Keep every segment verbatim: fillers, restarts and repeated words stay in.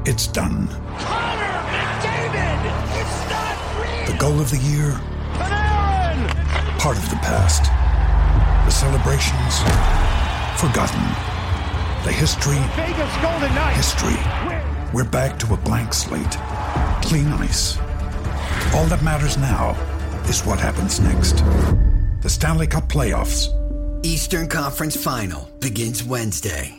It's done. Connor McDavid! It's not real! The goal of the year, Panarin! part of the past. The celebrations, forgotten. The history, Vegas Golden Knights! history. We're back to a blank slate. Clean ice. All that matters now is what happens next. The Stanley Cup playoffs. Eastern Conference Final begins Wednesday.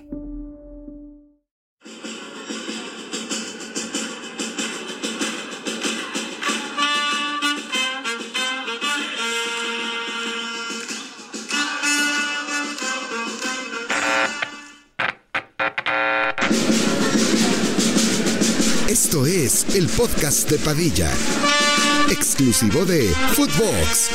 Esto es el podcast de Padilla, exclusivo de Footbox.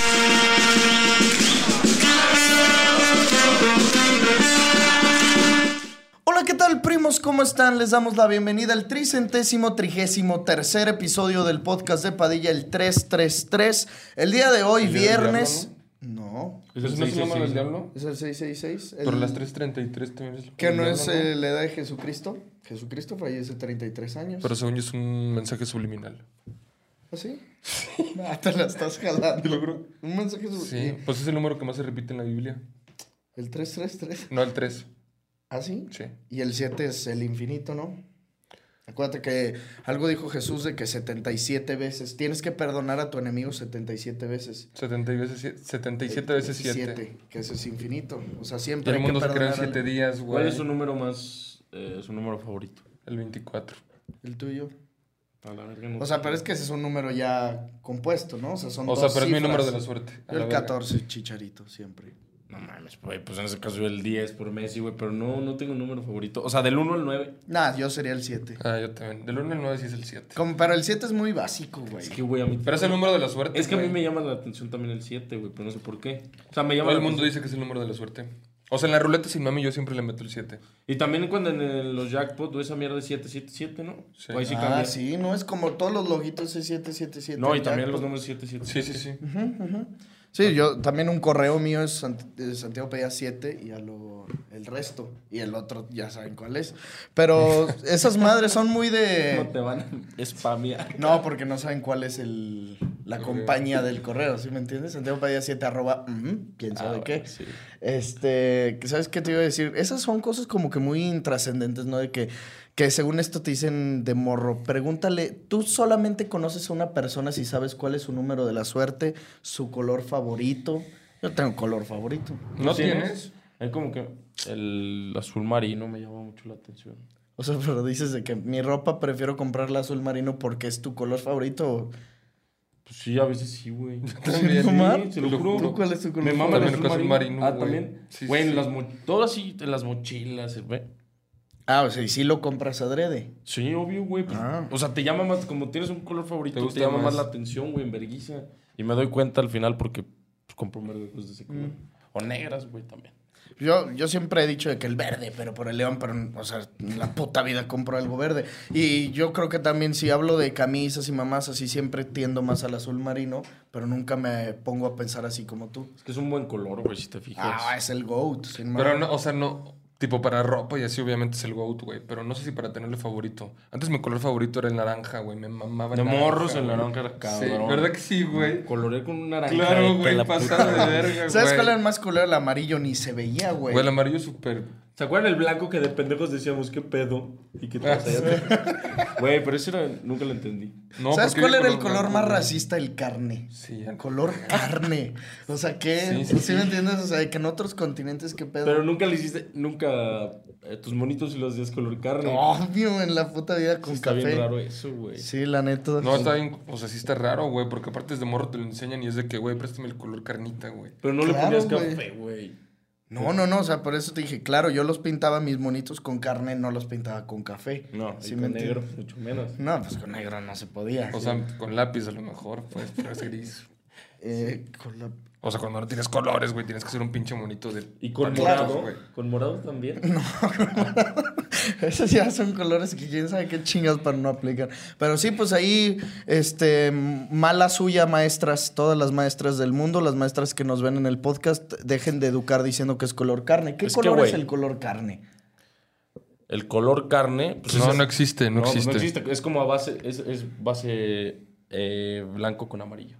Hola, ¿qué tal, primos? ¿Cómo están? Les damos la bienvenida al tricentésimo trigésimo tercer episodio del podcast de Padilla, el trescientos treinta y tres. El día de hoy, ¿El día viernes... del No. ¿Es el seis seis seis del diablo? ¿Es el seiscientos sesenta y seis? El... Pero las tres treinta y tres también es... ¿Que no el es diablo, eh, la edad de Jesucristo? Jesucristo fallece treinta y tres años. Pero según yo es un mensaje subliminal. ¿Ah, sí? Ah, te la estás jalando. Te lo juro. Un mensaje Sí, subliminal. pues es el número que más se repite en la Biblia. ¿El trescientos treinta y tres? No el tres. ¿Ah, sí? Sí. Y el siete es el infinito, ¿no? Acuérdate que algo dijo Jesús de que setenta y siete veces. Tienes que perdonar a tu enemigo setenta y siete veces. setenta y veces, setenta y siete veces siete. Que eso es infinito. O sea, Y siempre el hay que mundo se crea en perdonar. siete días, güey. ¿Cuál es su número más, eh, su número favorito? El veinticuatro. El tuyo. A la verga, no O sea, sé. pero es que ese es un número ya compuesto, ¿no? O sea, son O dos sea, pero es mi cifras. número de la suerte. a Yo la el verga. catorce, chicharito, siempre. No mames, güey, pues en ese caso yo el diez por Messi, güey, pero no, no tengo un número favorito. O sea, del uno al nueve. Nah, yo sería el siete. Ah, yo también. Del uno al nueve sí es el siete. Como, pero el siete es muy básico, güey. Es que, güey, a mí... Pero es el número de la suerte, Es que a mí güey. me llama la atención también el siete, güey, pero no sé por qué. O sea, me llama Todo la el mundo atención. dice que es el número de la suerte. O sea, en la ruleta sin mami yo siempre le meto el siete. Y también cuando en el- los jackpot, esa mierda de siete siete siete, ¿no? Sí. O ahí sí Ah, cambia. sí, no es como todos los logitos es siete siete siete. No, y el también jackpot. los números siete siete Sí, sí, sí. Sí, yo también un correo mío es Sant- eh, Santiago pedía siete y a lo el resto. Y el otro ya saben cuál es. Pero esas madres son muy No de... te van a spamear. No, porque no saben cuál es el la compañía del correo, ¿sí me entiendes? Santiago pedía siete arroba, ujú, quién sabe Ah, qué. bueno, sí. Este, ¿sabes qué te iba a decir? Esas son cosas como que muy intrascendentes, ¿no? De que, que según esto te dicen de morro, pregúntale, ¿tú solamente conoces a una persona si sabes cuál es su número de la suerte, su color favorito? Yo tengo color favorito. ¿No ¿Sí tienes? Es como que el azul marino me llama mucho la atención. O sea, pero dices de que mi ropa prefiero comprarla azul marino porque es tu color favorito. Pues sí, a veces sí, güey. También. Omar? Sí, se lo juro. ¿Tú cuál es tu color Me mama el favorito? azul También marino. con azul marino, Ah, güey. también. Sí, Güey, sí, en sí. las mo- todo así, en las mochilas, güey. Ah, o sea, y sí lo compras adrede. Sí, obvio, güey. pues, Ah. O sea, te llama más, como tienes un color favorito, Te te, gusta llama más más. la atención, güey, en vergüenza. Y me doy cuenta al final porque pues, compro verdes de ese color. Mm. O negras, güey, también. Yo, yo siempre he dicho de que el verde, pero por el león, pero, o sea, en la puta vida compro algo verde. Y yo creo que también si hablo de camisas y mamás, así siempre tiendo más al azul marino, pero nunca me pongo a pensar así como tú. Es que es un buen color, güey, si te fijas. Ah, es el GOAT. sin Pero mamá. no, o sea, no... Tipo para ropa y así obviamente es el GOAT, güey. Pero no sé si para tenerle favorito. Antes mi color favorito era el naranja, güey. Me mamaba el De naranja, morros el güey. naranja era Sí, cabrón. ¿verdad que sí, güey? Coloré con un naranja. Claro, vete a güey, la pasado puta. de verga, güey. ¿Sabes cuál era el más color? El amarillo ni se veía, güey. Güey, el amarillo es súper... ¿Se acuerdan el blanco que de pendejos decíamos qué pedo? Y que te Ah, Güey, pero ese era, nunca lo entendí. No, ¿Sabes porque cuál era el color color blanco, más güey. racista? El carne. Sí, El color carne. O sea, ¿qué? Sí, ¿Sí, sí, sí. me entiendes? O sea, de que en otros continentes, ¿qué pedo? Pero nunca le hiciste, nunca eh, tus monitos y los hacías color carne. Obvio, en la puta vida con Sí, está café. bien raro eso, güey. Sí, la neta. No, está bien... O sea, sí está raro, güey. Porque aparte es de morro te lo enseñan y es de que, güey, préstame el color carnita, güey. Pero no Claro, le ponías güey. café, güey. No, no, no, o sea, por eso te dije, claro, yo los pintaba mis monitos con carne, no los pintaba con café. No, ¿Sí y me con negro, entiendes? mucho menos. No, pues con negro no se podía. O sea, con lápiz a lo mejor, pues, pero es gris. Eh, con la... O sea, cuando no tienes colores, güey, tienes que hacer un pinche monito de... Y con palitos, morado, güey. con morado también. Esos ya son colores que quién sabe qué chingas para no aplicar. Pero sí, pues ahí, este, mala suya, maestras, todas las maestras del mundo, las maestras que nos ven en el podcast, dejen de educar diciendo que es color carne. ¿Qué Es que, color es güey, el color carne? el color carne... Pues No, es- no existe, no pues existe. no existe. Es como a base... Es, es base eh, blanco con amarillo.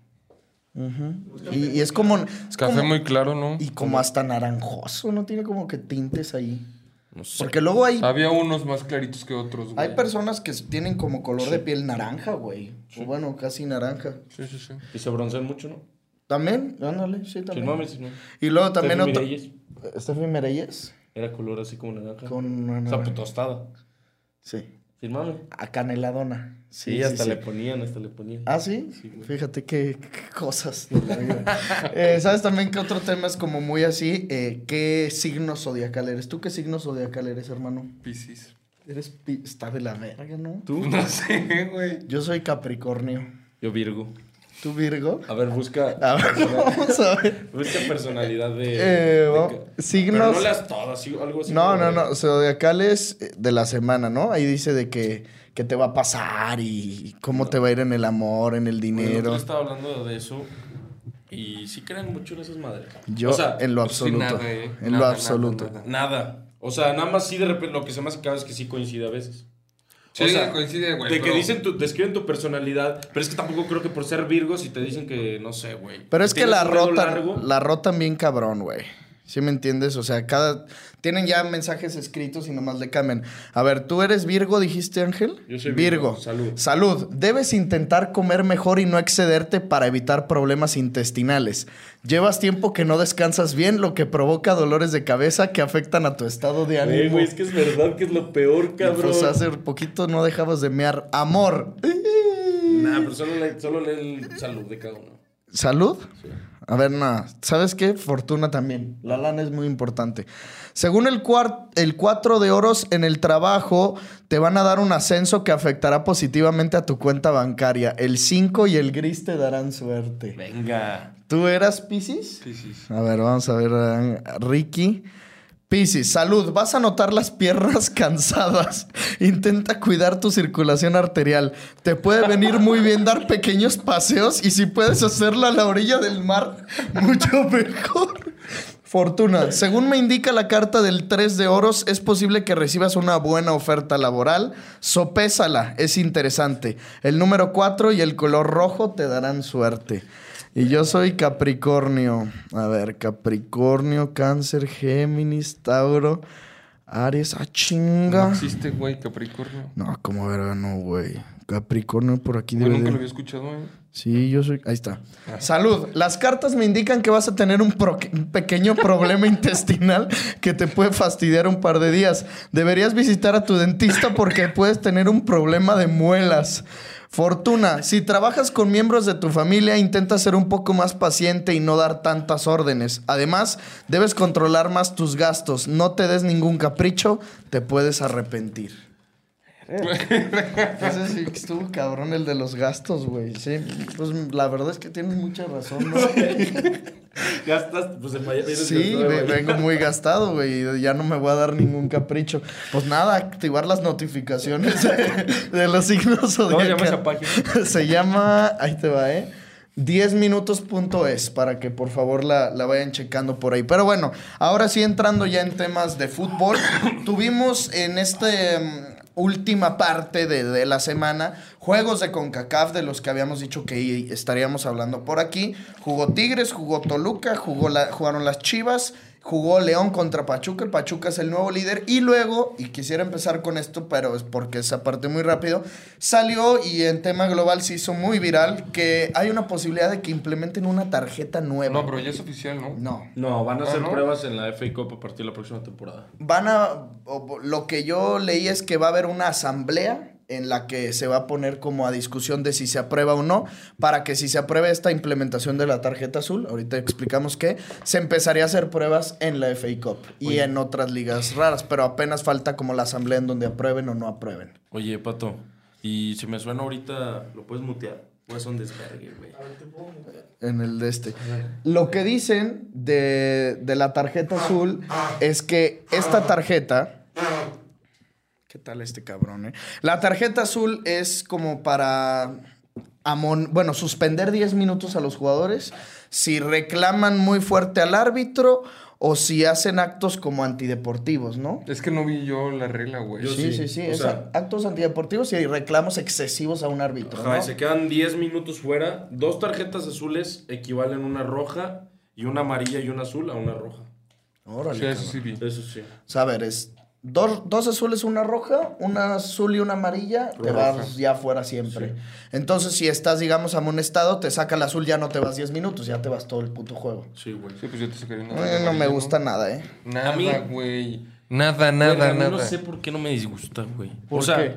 Y, y es como... Es Café como- muy claro, ¿no? Y como hasta naranjoso, ¿no? Tiene como que tintes ahí. No sé. Porque luego hay, Había unos más claritos que otros, güey. hay personas que tienen como color de piel naranja, güey. O bueno, casi naranja. Sí, sí, sí. Y se broncean mucho, ¿no? También, ándale, sí, Sin también. mames, no. Y luego también Steffi otro... Mireyes Steffi Mireyes. era color así como naranja. Con una O sea, naranja. pues tostada. Sí. Sin mames. Acaneladona. Sí, Sí, sí, hasta sí. le ponían, hasta le ponían. ¿Ah, sí? Sí, güey. Fíjate qué, qué cosas de la vida. Eh, ¿Sabes también que otro tema es como muy así? Eh, ¿Qué signo zodiacal eres? ¿Tú qué signo zodiacal eres, hermano? Piscis. Eres... pi- Está de la verga, ¿no? ¿Tú? No sé, güey. Yo soy Capricornio. Yo Virgo. ¿Tú, Virgo? A ver, busca... A ver, vamos a ver. Busca personalidad de... Eh, de vamos- ca- signos- Pero no leas todas, sí, algo así. No, como no, de- no. Zodiacales de la semana, ¿no? Ahí dice de que, que te va a pasar y cómo te va a ir en el amor, en el Bueno, dinero. yo estaba hablando de eso y sí creen mucho en esas madres. Yo o sea, en lo pues sí, absoluto. nada, eh. En Nada, lo nada, absoluto. nada. nada. O sea, nada más sí de repente lo que se me hace cada vez que sí coincide a veces. Sí, o sea, coincide, güey. de que pero- dicen tu, describen tu personalidad, pero es que tampoco creo que por ser Virgo si te dicen que, no sé, güey. Pero es que tienes la un dedo rotan, largo, la rotan bien cabrón, güey. ¿Sí me entiendes? O sea, cada... Tienen ya mensajes escritos y nomás le cambian. A ver, ¿tú eres Virgo, dijiste, Ángel? Yo soy Virgo. Salud. Salud. Debes intentar comer mejor y no excederte para evitar problemas intestinales. Llevas tiempo que no descansas bien, lo que provoca dolores de cabeza que afectan a tu estado de ánimo. Güey, güey, es que es verdad que es lo peor, Y, cabrón. pues hace poquito no dejabas de mear. Amor. Nah, pero solo lee, solo lee el salud de cada uno. ¿Salud? A ver, nada. ¿Sabes qué? Fortuna también. La lana es muy importante. Según el, cuar- el cuatro de oros en el trabajo, te van a dar un ascenso que afectará positivamente a tu cuenta bancaria. El cinco y el gris te darán suerte. Venga. ¿Tú eras Piscis? Piscis. A ver, vamos a ver a Ricky. Piscis, salud. Vas a notar las piernas cansadas. Intenta cuidar tu circulación arterial. Te puede venir muy bien dar pequeños paseos y si puedes hacerlo a la orilla del mar, mucho mejor. Fortuna. Según me indica la carta del tres de oros, es posible que recibas una buena oferta laboral. Sopésala, es interesante. El número cuatro y el color rojo te darán suerte. Y yo soy Capricornio. A ver, Capricornio, Cáncer, Géminis, Tauro, Aries. ¡Ah, chinga! No existe, güey, Capricornio. No, como verga, no, güey. Capricornio por aquí Güey, debe nunca de- lo había escuchado, güey. Sí, yo soy... Ahí está. Salud. Las cartas me indican que vas a tener un, pro- un pequeño problema intestinal que te puede fastidiar un par de días. Deberías visitar a tu dentista porque puedes tener un problema de muelas. Fortuna. Si trabajas con miembros de tu familia, intenta ser un poco más paciente y no dar tantas órdenes. Además, debes controlar más tus gastos. No te des ningún capricho, te puedes arrepentir. Ese sí que estuvo cabrón el de los gastos, güey. Sí, pues la verdad es que tienes mucha razón, ¿no? Gastas, pues en Miami. eres Sí, gastado, ve- güey. vengo muy gastado, güey. y Ya no me voy a dar ningún capricho. Pues nada, activar las notificaciones de, de los signos ¿Cómo se llama zodiacales. esa página? Se llama, ahí te va, ¿eh? diez minutos punto es para que por favor la, la vayan checando por ahí. Pero bueno, ahora sí entrando ya en temas de fútbol, tuvimos en este mm, última parte de, de la semana juegos de CONCACAF de los que habíamos dicho que estaríamos hablando por aquí. Jugó Tigres, jugó Toluca, jugó la, jugaron las Chivas. Jugó León contra Pachuca. El Pachuca es el nuevo líder. Y luego, y quisiera empezar con esto, pero es porque esa parte muy rápido, salió y en tema global se hizo muy viral que hay una posibilidad de que implementen una tarjeta nueva. No, pero ya es oficial, ¿no? No. No, van a hacer Ah, ¿no? pruebas en la F A Cup a partir de la próxima temporada. Van a... o- Lo que yo leí es que va a haber una asamblea en la que se va a poner como a discusión de si se aprueba o no, para que si se apruebe esta implementación de la tarjeta azul, ahorita explicamos que, se empezaría a hacer pruebas en la F A Cup y Oye. en otras ligas raras, pero apenas falta como la asamblea en donde aprueben o no aprueben. Oye, Pato, y si me suena ahorita, ¿lo puedes mutear? O es un desvergue, güey. En el de este. Lo que dicen de, de la tarjeta azul es que esta tarjeta... ¿Qué tal este cabrón, eh? La tarjeta azul es como para... amon- bueno, suspender diez minutos a los jugadores si reclaman muy fuerte al árbitro o si hacen actos como antideportivos, ¿no? Es que no vi yo la regla, güey. Yo Sí, sí. sí, sí. O es sea- actos antideportivos y reclamos excesivos a un árbitro, Ajá, ¿no? y se quedan diez minutos fuera. Dos tarjetas azules equivalen a una roja y una amarilla y una azul a una roja. Órale, Sí, eso cabrón. sí vi. Eso sí. O sea, a ver, es dos, dos azules, una roja, una azul y una amarilla, te Roja. vas ya fuera siempre. Entonces, si estás, digamos, amonestado, te saca el azul, ya no te vas diez minutos, ya te vas todo el puto juego. Sí, güey. Sí, pues yo te sacaría una. A mí no me gusta nada, ¿eh? Nada, A mí- güey. Nada, nada, Verga, a mí nada. No sé por qué no me disgusta, güey. ¿Por o sea, qué?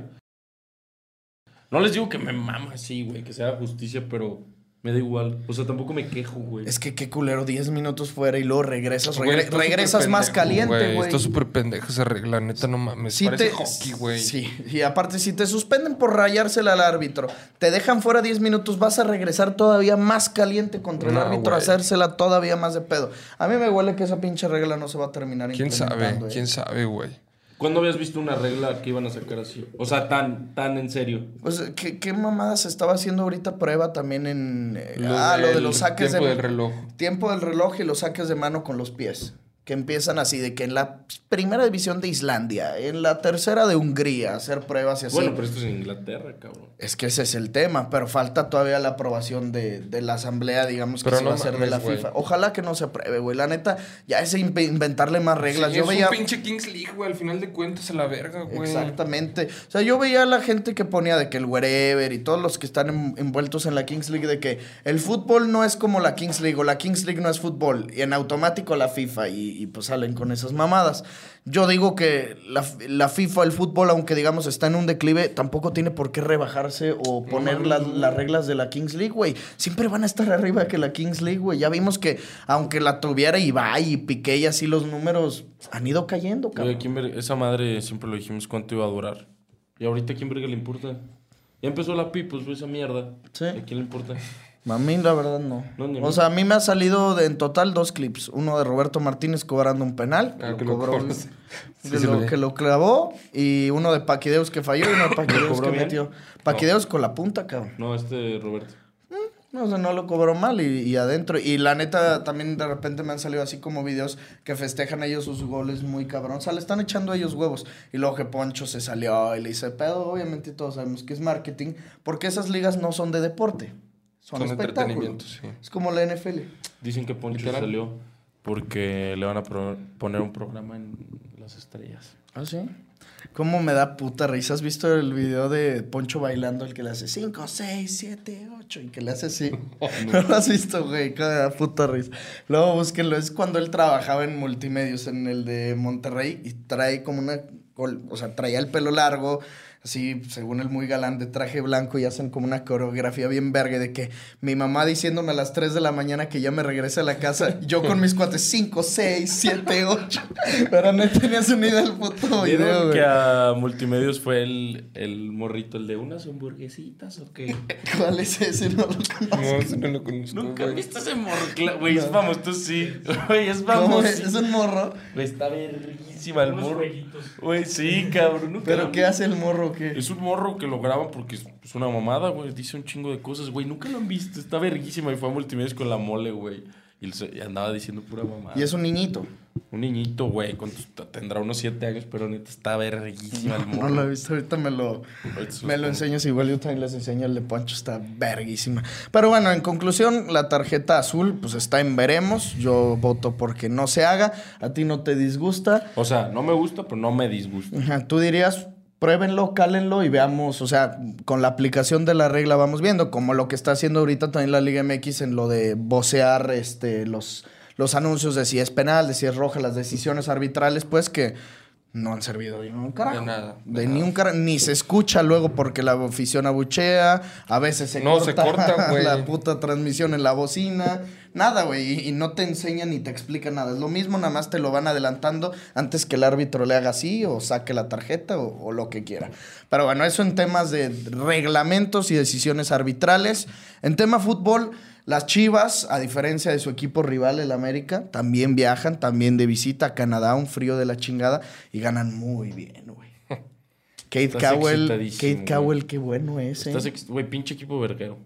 no les digo que me mama así, güey, que sea justicia, pero me da igual. O sea, tampoco me quejo, güey. Es que qué culero, diez minutos fuera y luego regresas. Güey, regre- está regresas súper más pendejo, caliente, güey. Está súper pendeja esa regla, neta, no mames. Sí Parece te- hockey, güey. Sí, y aparte, si te suspenden por rayársela al árbitro, te dejan fuera diez minutos, vas a regresar todavía más caliente contra el No, árbitro, a güey. hacérsela todavía más de pedo. A mí me huele que esa pinche regla no se va a terminar ¿Quién sabe? implementando, ¿eh? ¿Quién sabe, güey? ¿Cuándo habías visto una regla que iban a sacar así? O sea, tan, tan en serio. Pues, ¿qué, qué mamada se estaba haciendo ahorita prueba también en... eh, Lo ah, lo de del los saques tiempo de... del reloj. Tiempo del reloj y los saques de mano con los pies. Que empiezan así, de que en la primera división de Islandia, en la tercera de Hungría, hacer pruebas y así. Bueno, pero esto es en Inglaterra, cabrón. Es que ese es el tema, pero falta todavía la aprobación de, de la asamblea, digamos, que Pero se no va a hacer de mames, la güey. FIFA. Ojalá que no se apruebe, güey. La neta, ya es in- inventarle más reglas. Sí, yo es veía... un pinche Kings League, güey. Al final de cuentas, a la verga, güey. Exactamente. O sea, yo veía a la gente que ponía de que el wherever y todos los que están en- envueltos en la Kings League de que el fútbol no es como la Kings League o la Kings League no es fútbol y en automático la FIFA y, y pues salen con esas mamadas. Yo digo que la, la FIFA, el fútbol, aunque digamos está en un declive, tampoco tiene por qué rebajarse o poner no, las, no. las reglas de la Kings League, güey. Siempre van a estar arriba que la Kings League, güey. Ya vimos que aunque la tuviera Ibai y Piqué y así los números han ido cayendo, Oye, cabrón. ¿a quién ver- esa madre siempre lo dijimos cuánto iba a durar. Y ahorita, ¿a quién verga le importa? Ya empezó la pi, pues, güey, esa mierda. Sí. ¿A quién le importa? A mí, la verdad, no. No, ni a o mí. sea, a mí me ha salido de- en total dos clips. Uno de Roberto Martínez cobrando un penal. Ah, lo que lo cobró, cobras. que, Sí, sí lo, lo vi. que lo clavó. Y uno de Paquideus que falló y uno de Paquideus cobró que bien? metió. Paquideus con la punta, cabrón. No, este Roberto. No, o sea, no lo cobró mal y, y adentro. Y la neta, también de repente me han salido así como videos que festejan ellos sus goles muy cabrón. O sea, le están echando a ellos huevos. Y luego que Poncho se salió y le dice, pero obviamente todos sabemos que es marketing, porque esas ligas no son de deporte. Son, Son espectáculo. entretenimiento, sí. Es como la N F L. Dicen que Poncho Literal. salió porque le van a pro- poner un programa en las estrellas. ¿Ah, sí? ¿Cómo me da puta risa? ¿Has visto el video de Poncho bailando, el que le hace cinco, seis, siete, ocho y que le hace así? ¿No lo has visto, güey? Cada puta risa. Luego búsquenlo. Es cuando él trabajaba en multimedios, en el de Monterrey, y trae como una... col- O sea, traía el pelo largo, así, según él, muy galán, de traje blanco, y hacen como una coreografía bien verga de que mi mamá diciéndome a las tres de la mañana que ya me regrese a la casa, yo con mis cuates cinco, seis, siete, ocho. Pero no tenías una idea del puto video, ¿Vieron güey. que a Multimedios fue el, el morrito, el de unas hamburguesitas o qué? ¿Cuál es ese? No lo conozco. No, ese no lo conozco, ¿Nunca güey. viste ese morro? Cla- Güey, es famoso, tú sí. Güey, es famoso. ¿Cómo es? ¿Es un morro? Güey, está verguísima el morro. Güey, sí, cabrón. nunca ¿Pero lo- qué hace el morro o qué? Es un morro que lo graban porque es es una mamada, güey. Dice un chingo de cosas, güey. Nunca lo han visto. Está verguísima. Y fue a Multimedios con la mole, güey. Y, se- y andaba diciendo pura mamada. Y es un niñito. Un niñito, güey. ¿cuántos- Tendrá unos siete años, pero neta está verguísima el No morro. lo he visto, ahorita me lo, Ahorita se los me lo pongo. enseñas. Igual yo también les enseño el de Poncho, está verguísima. Pero bueno, en conclusión, la tarjeta azul pues está en veremos. Yo voto porque no se haga. A ti no te disgusta. O sea, no me gusta, pero no me disgusta. Ajá, tú dirías, pruébenlo, cálenlo y veamos, o sea, con la aplicación de la regla vamos viendo, como lo que está haciendo ahorita también la Liga M X en lo de vocear este, los, los anuncios de si es penal, de si es roja, las decisiones arbitrales, pues que no han servido de ningún carajo. De nada, de De nada. ni un carajo, ni se escucha luego porque la afición abuchea, a veces se No, corta, se corta, güey. la puta transmisión en la bocina, nada, güey, y, y no te enseñan ni te explican nada. Es lo mismo, nada más te lo van adelantando antes que el árbitro le haga así o saque la tarjeta o, o lo que quiera. Pero bueno, eso en temas de reglamentos y decisiones arbitrales. En tema fútbol, las Chivas, a diferencia de su equipo rival, el América, también viajan, también de visita a Canadá, un frío de la chingada, y ganan muy bien, güey. Kate Estás Cowell, excitadísimo, Kate güey. Cowell, qué bueno es, eh. Estás ex- Güey, pinche equipo verguero.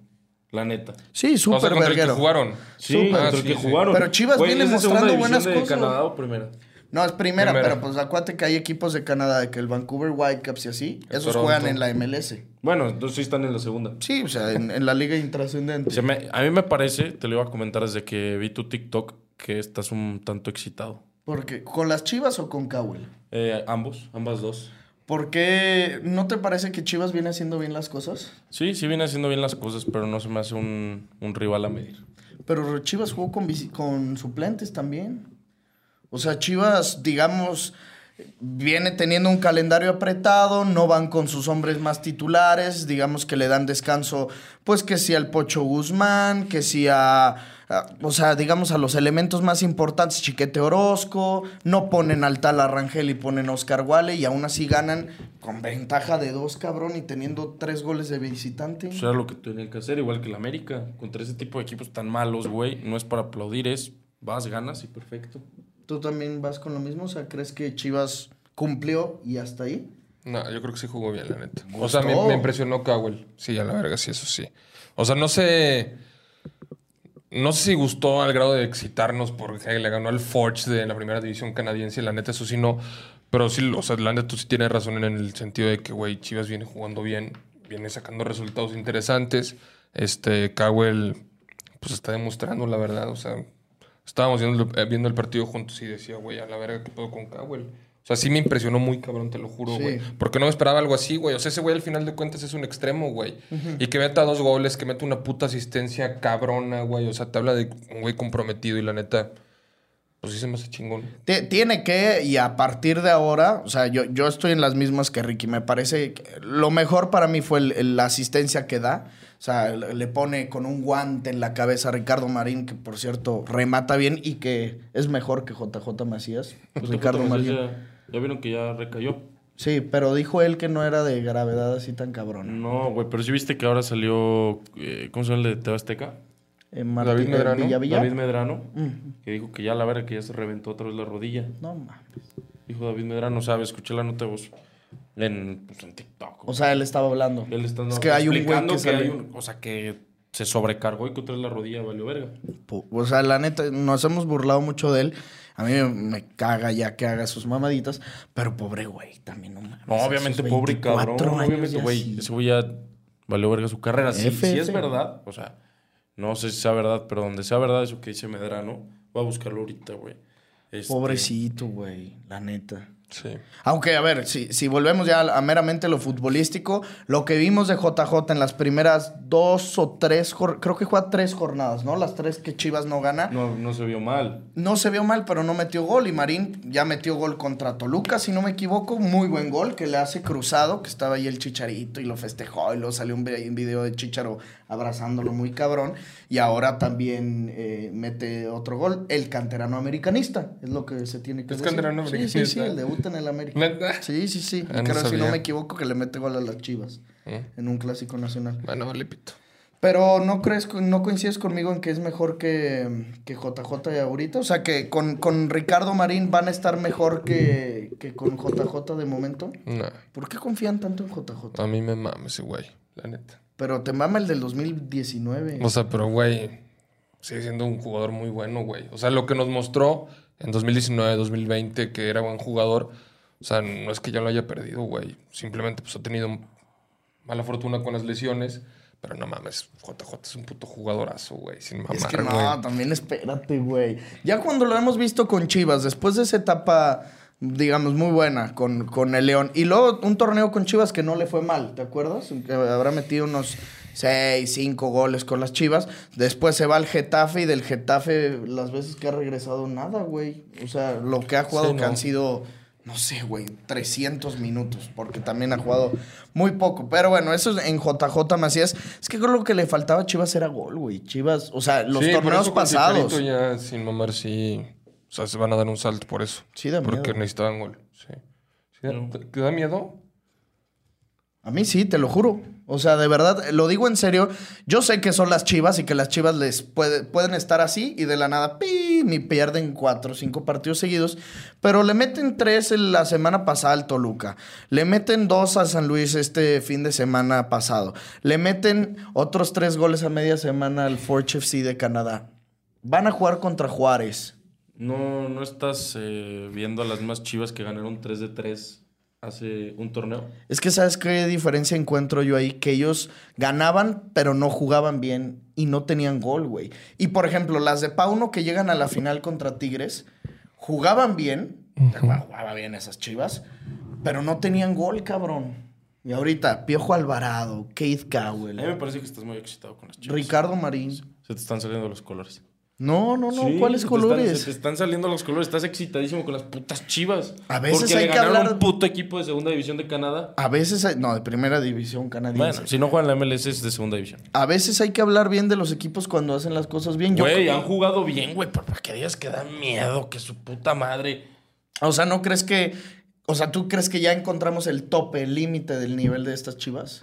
La neta. Sí, O sea, súper contra el que verguero. jugaron. Sí, Súper. contra Ah, el sí, que sí. jugaron. Pero Chivas Güey, viene ¿es de segunda mostrando división buenas de cosas. Canadá o primera? No, es primera, Primera. pero pues acuérdate que hay equipos de Canadá, de que el Vancouver Whitecaps y así, esos Toronto. juegan en la M L S. Bueno, entonces sí están en la segunda. Sí, o sea, en, en la liga intrascendente. Se me- a mí me parece, te lo iba a comentar desde que vi tu TikTok, que estás un tanto excitado. Porque, ¿con las Chivas o con Cowell? Eh, ambos, ambas dos. ¿Por qué no te parece que Chivas viene haciendo bien las cosas? Sí, sí viene haciendo bien las cosas, pero no se me hace un, un rival a medir. Pero Chivas jugó con, visi- con suplentes también. O sea, Chivas, digamos, viene teniendo un calendario apretado, no van con sus hombres más titulares, digamos que le dan descanso, pues que sí al Pocho Guzmán, que sí a, a- o sea, digamos a los elementos más importantes, Chiquete Orozco, no ponen al tal Arrangel y ponen a Oscar Wale y aún así ganan con ventaja de dos, cabrón, y teniendo tres goles de visitante. Eso era lo que tenían que hacer, igual que el América. Contra ese tipo de equipos tan malos, güey, no es para aplaudir, es vas, ganas y perfecto. ¿Tú también vas con lo mismo? O sea, ¿crees que Chivas cumplió y hasta ahí? No, yo creo que sí jugó bien, la neta. O Gustó. sea, me, me impresionó Cowell. Sí, a la verga, sí, eso sí. O sea, no sé... No sé si gustó al grado de excitarnos porque le ganó al Forge de la primera división canadiense. La neta, eso sí no. Pero sí, o sea, la neta, tú sí tienes razón en el sentido de que, güey, Chivas viene jugando bien. Viene sacando resultados interesantes. Este, Cowell, pues está demostrando, la verdad. O sea, estábamos viendo, eh, viendo el partido juntos y decía, güey, a la verga, ¿qué pedo con Cowell? O sea, sí me impresionó muy cabrón, te lo juro, Sí. güey. Porque no me esperaba algo así, güey. O sea, ese güey al final de cuentas es un extremo, güey. Y que meta dos goles, que meta una puta asistencia cabrona, güey. O sea, te habla de un güey comprometido y la neta, pues sí se me hace chingón. T- Tiene que, y a partir de ahora, o sea, yo, yo estoy en las mismas que Ricky. Me parece que lo mejor para mí fue el- el- la asistencia que da. O sea, le le pone con un guante en la cabeza a Ricardo Marín, que por cierto remata bien y que es mejor que J J Macías. Ricardo Marín. Ya, ya vieron que ya recayó. Sí, pero dijo él que no era de gravedad así tan cabrón. No, güey, pero sí viste que ahora salió, eh, ¿cómo se llama el de T V Azteca? Eh, Martí- David eh, Medrano. Villavilla. David Medrano, Mm. que dijo que ya la verga, que ya se reventó otra vez la rodilla. No mames. Dijo David Medrano, ¿sabes? Escuché la nota de voz en, pues, en TikTok. O sea, él estaba hablando. Él está es que hay un güey explicando que que, hay sale- un, o sea, que se sobrecargó y que otra vez la rodilla valió verga. Po- O sea, la neta, nos hemos burlado mucho de él. A mí me- me caga ya que haga sus mamaditas. Pero pobre güey, también no mames. No, obviamente, sus pobre veinticuatro cabrón. años Obviamente, ya güey. sí. Ese güey ya valió verga su carrera. Si, F, si es F. verdad, o sea, no sé si sea verdad, pero donde sea verdad eso que dice Medrano, voy a buscarlo ahorita, güey. Este, Pobrecito, güey, la neta. Sí. Aunque, a ver, si, si volvemos ya a, a meramente lo futbolístico, lo que vimos de J J en las primeras dos o tres, jor- creo que juega tres jornadas, ¿no? Las tres que Chivas no gana. No, no se vio mal. No se vio mal, pero no metió gol. Y Marín ya metió gol contra Toluca, si no me equivoco. Muy buen gol que le hace cruzado, que estaba ahí el Chicharito y lo festejó. Y luego salió un, vi- un video de Chicharo abrazándolo muy cabrón. Y ahora también eh, mete otro gol. El canterano americanista, es lo que se tiene que ¿Es decir. canterano Sí, sí, americanista? sí, el debuta en el América. ¿Neta? Sí, sí, sí. Ah, Y no creo, si no sabía. me equivoco, que le mete gol a las Chivas ¿Eh? en un clásico nacional. Bueno, vale, pito. Pero ¿no crees, no coincides conmigo en que es mejor que, que J J de ahorita? O sea, que con, con Ricardo Marín van a estar mejor que, que con J J de momento. No, ¿Por qué confían tanto en J J? a mí me mama ese güey, la neta. Pero te mama el del dos mil diecinueve. O sea, pero güey, sigue siendo un jugador muy bueno, güey. O sea, lo que nos mostró en dos mil diecinueve, dos mil veinte, que era buen jugador, o sea, no es que ya lo haya perdido, güey. Simplemente pues ha tenido mala fortuna con las lesiones. Pero no mames, J J es un puto jugadorazo, güey. Sin mamar, Es que no, güey. también espérate, güey. Ya cuando lo hemos visto con Chivas, después de esa etapa, digamos, muy buena con, con el León, y luego un torneo con Chivas que no le fue mal, ¿te acuerdas? Que habrá metido unos seis, cinco goles con las Chivas. Después se va al Getafe y del Getafe las veces que ha regresado nada, güey. O sea, lo que ha jugado Sí, que no. han sido... No sé, güey, trescientos minutos, porque también ha jugado muy poco. Pero bueno, eso es en J J Macías. Es que creo que le faltaba a Chivas era gol, güey. Chivas, o sea, los Sí, por torneos eso con pasados. Chicharito ya sin mamar, sí. O sea, se van a dar un salto por eso. Sí, da Porque miedo. necesitaban gol. Sí. Sí, da- ¿Te, te da miedo? A mí sí, te lo juro. O sea, de verdad, lo digo en serio. Yo sé que son las Chivas y que las Chivas les puede, pueden estar así y de la nada, ¡pim! Y pierden cuatro o cinco partidos seguidos. Pero le meten tres la semana pasada al Toluca. Le meten dos a San Luis este fin de semana pasado. Le meten otros tres goles a media semana al Forge F C de Canadá. Van a jugar contra Juárez. ¿No, no estás eh, viendo a las más Chivas que ganaron tres de tres hace un torneo? Es que ¿sabes qué diferencia encuentro yo ahí? Que ellos ganaban, pero no jugaban bien y no tenían gol, güey. Y, por ejemplo, las de Pauno que llegan a la final contra Tigres, jugaban bien, uh-huh. jugaba bien esas Chivas, pero no tenían gol, cabrón. Y ahorita, Piojo Alvarado, Keith Cowell. A mí me parece que estás muy excitado con las Chivas. Ricardo Marín. Se te están saliendo los colores. No, no, no. Sí, ¿Cuáles se colores? Te están, se te están saliendo los colores. Estás excitadísimo con las putas Chivas. A veces porque hay le que ganaron hablar... un puto equipo de segunda división de Canadá. A veces hay... No, de primera división canadiense. Bueno, si no juegan la M L S es de segunda división. A veces hay que hablar bien de los equipos cuando hacen las cosas bien. Güey, Yo... han jugado bien, güey. Pero para que digas que da miedo, que su puta madre. O sea, ¿no crees que... O sea, ¿tú crees que ya encontramos el tope, el límite del nivel de estas Chivas?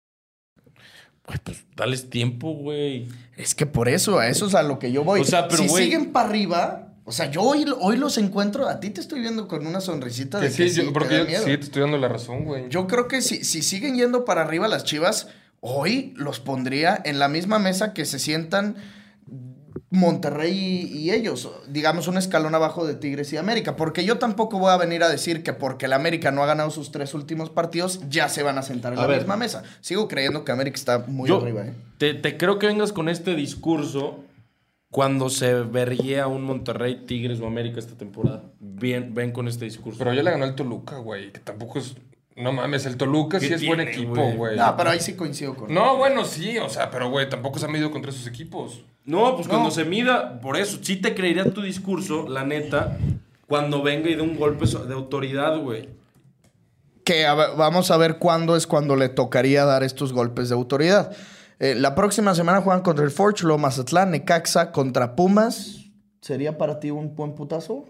Güey, pues dales tiempo, güey. Es que por eso, a eso es a lo que yo voy. O sea, pero si güey... siguen para arriba... O sea, yo hoy, hoy los encuentro... A ti te estoy viendo con una sonrisita de que, sí, que sí, yo, porque te da yo, miedo. sí, te estoy dando la razón, güey. Yo creo que si, si siguen yendo para arriba las Chivas, hoy los pondría en la misma mesa que se sientan Monterrey y, y ellos. Digamos, un escalón abajo de Tigres y América. Porque yo tampoco voy a venir a decir que porque el América no ha ganado sus tres últimos partidos, ya se van a sentar en A la ver. misma mesa. Sigo creyendo que América está muy Yo arriba, ¿eh? te, te creo que vengas con este discurso cuando se verguea un Monterrey, Tigres o América esta temporada. Bien, ven con este discurso. Pero ya le ganó el Toluca, güey. Que tampoco es... No mames, el Toluca sí es buen tiene, equipo, güey? güey. No, pero ahí sí coincido con No, bueno, sí. O sea, pero, güey, tampoco se ha medido contra esos equipos. No, pues No. cuando se mida, por eso, sí te creería tu discurso, la neta, cuando venga y dé un golpe so- de autoridad, güey. Que a ver, vamos a ver cuándo es cuando le tocaría dar estos golpes de autoridad. Eh, la próxima semana juegan contra el Forge, luego Mazatlán, Necaxa, contra Pumas. ¿Sería para ti un buen putazo?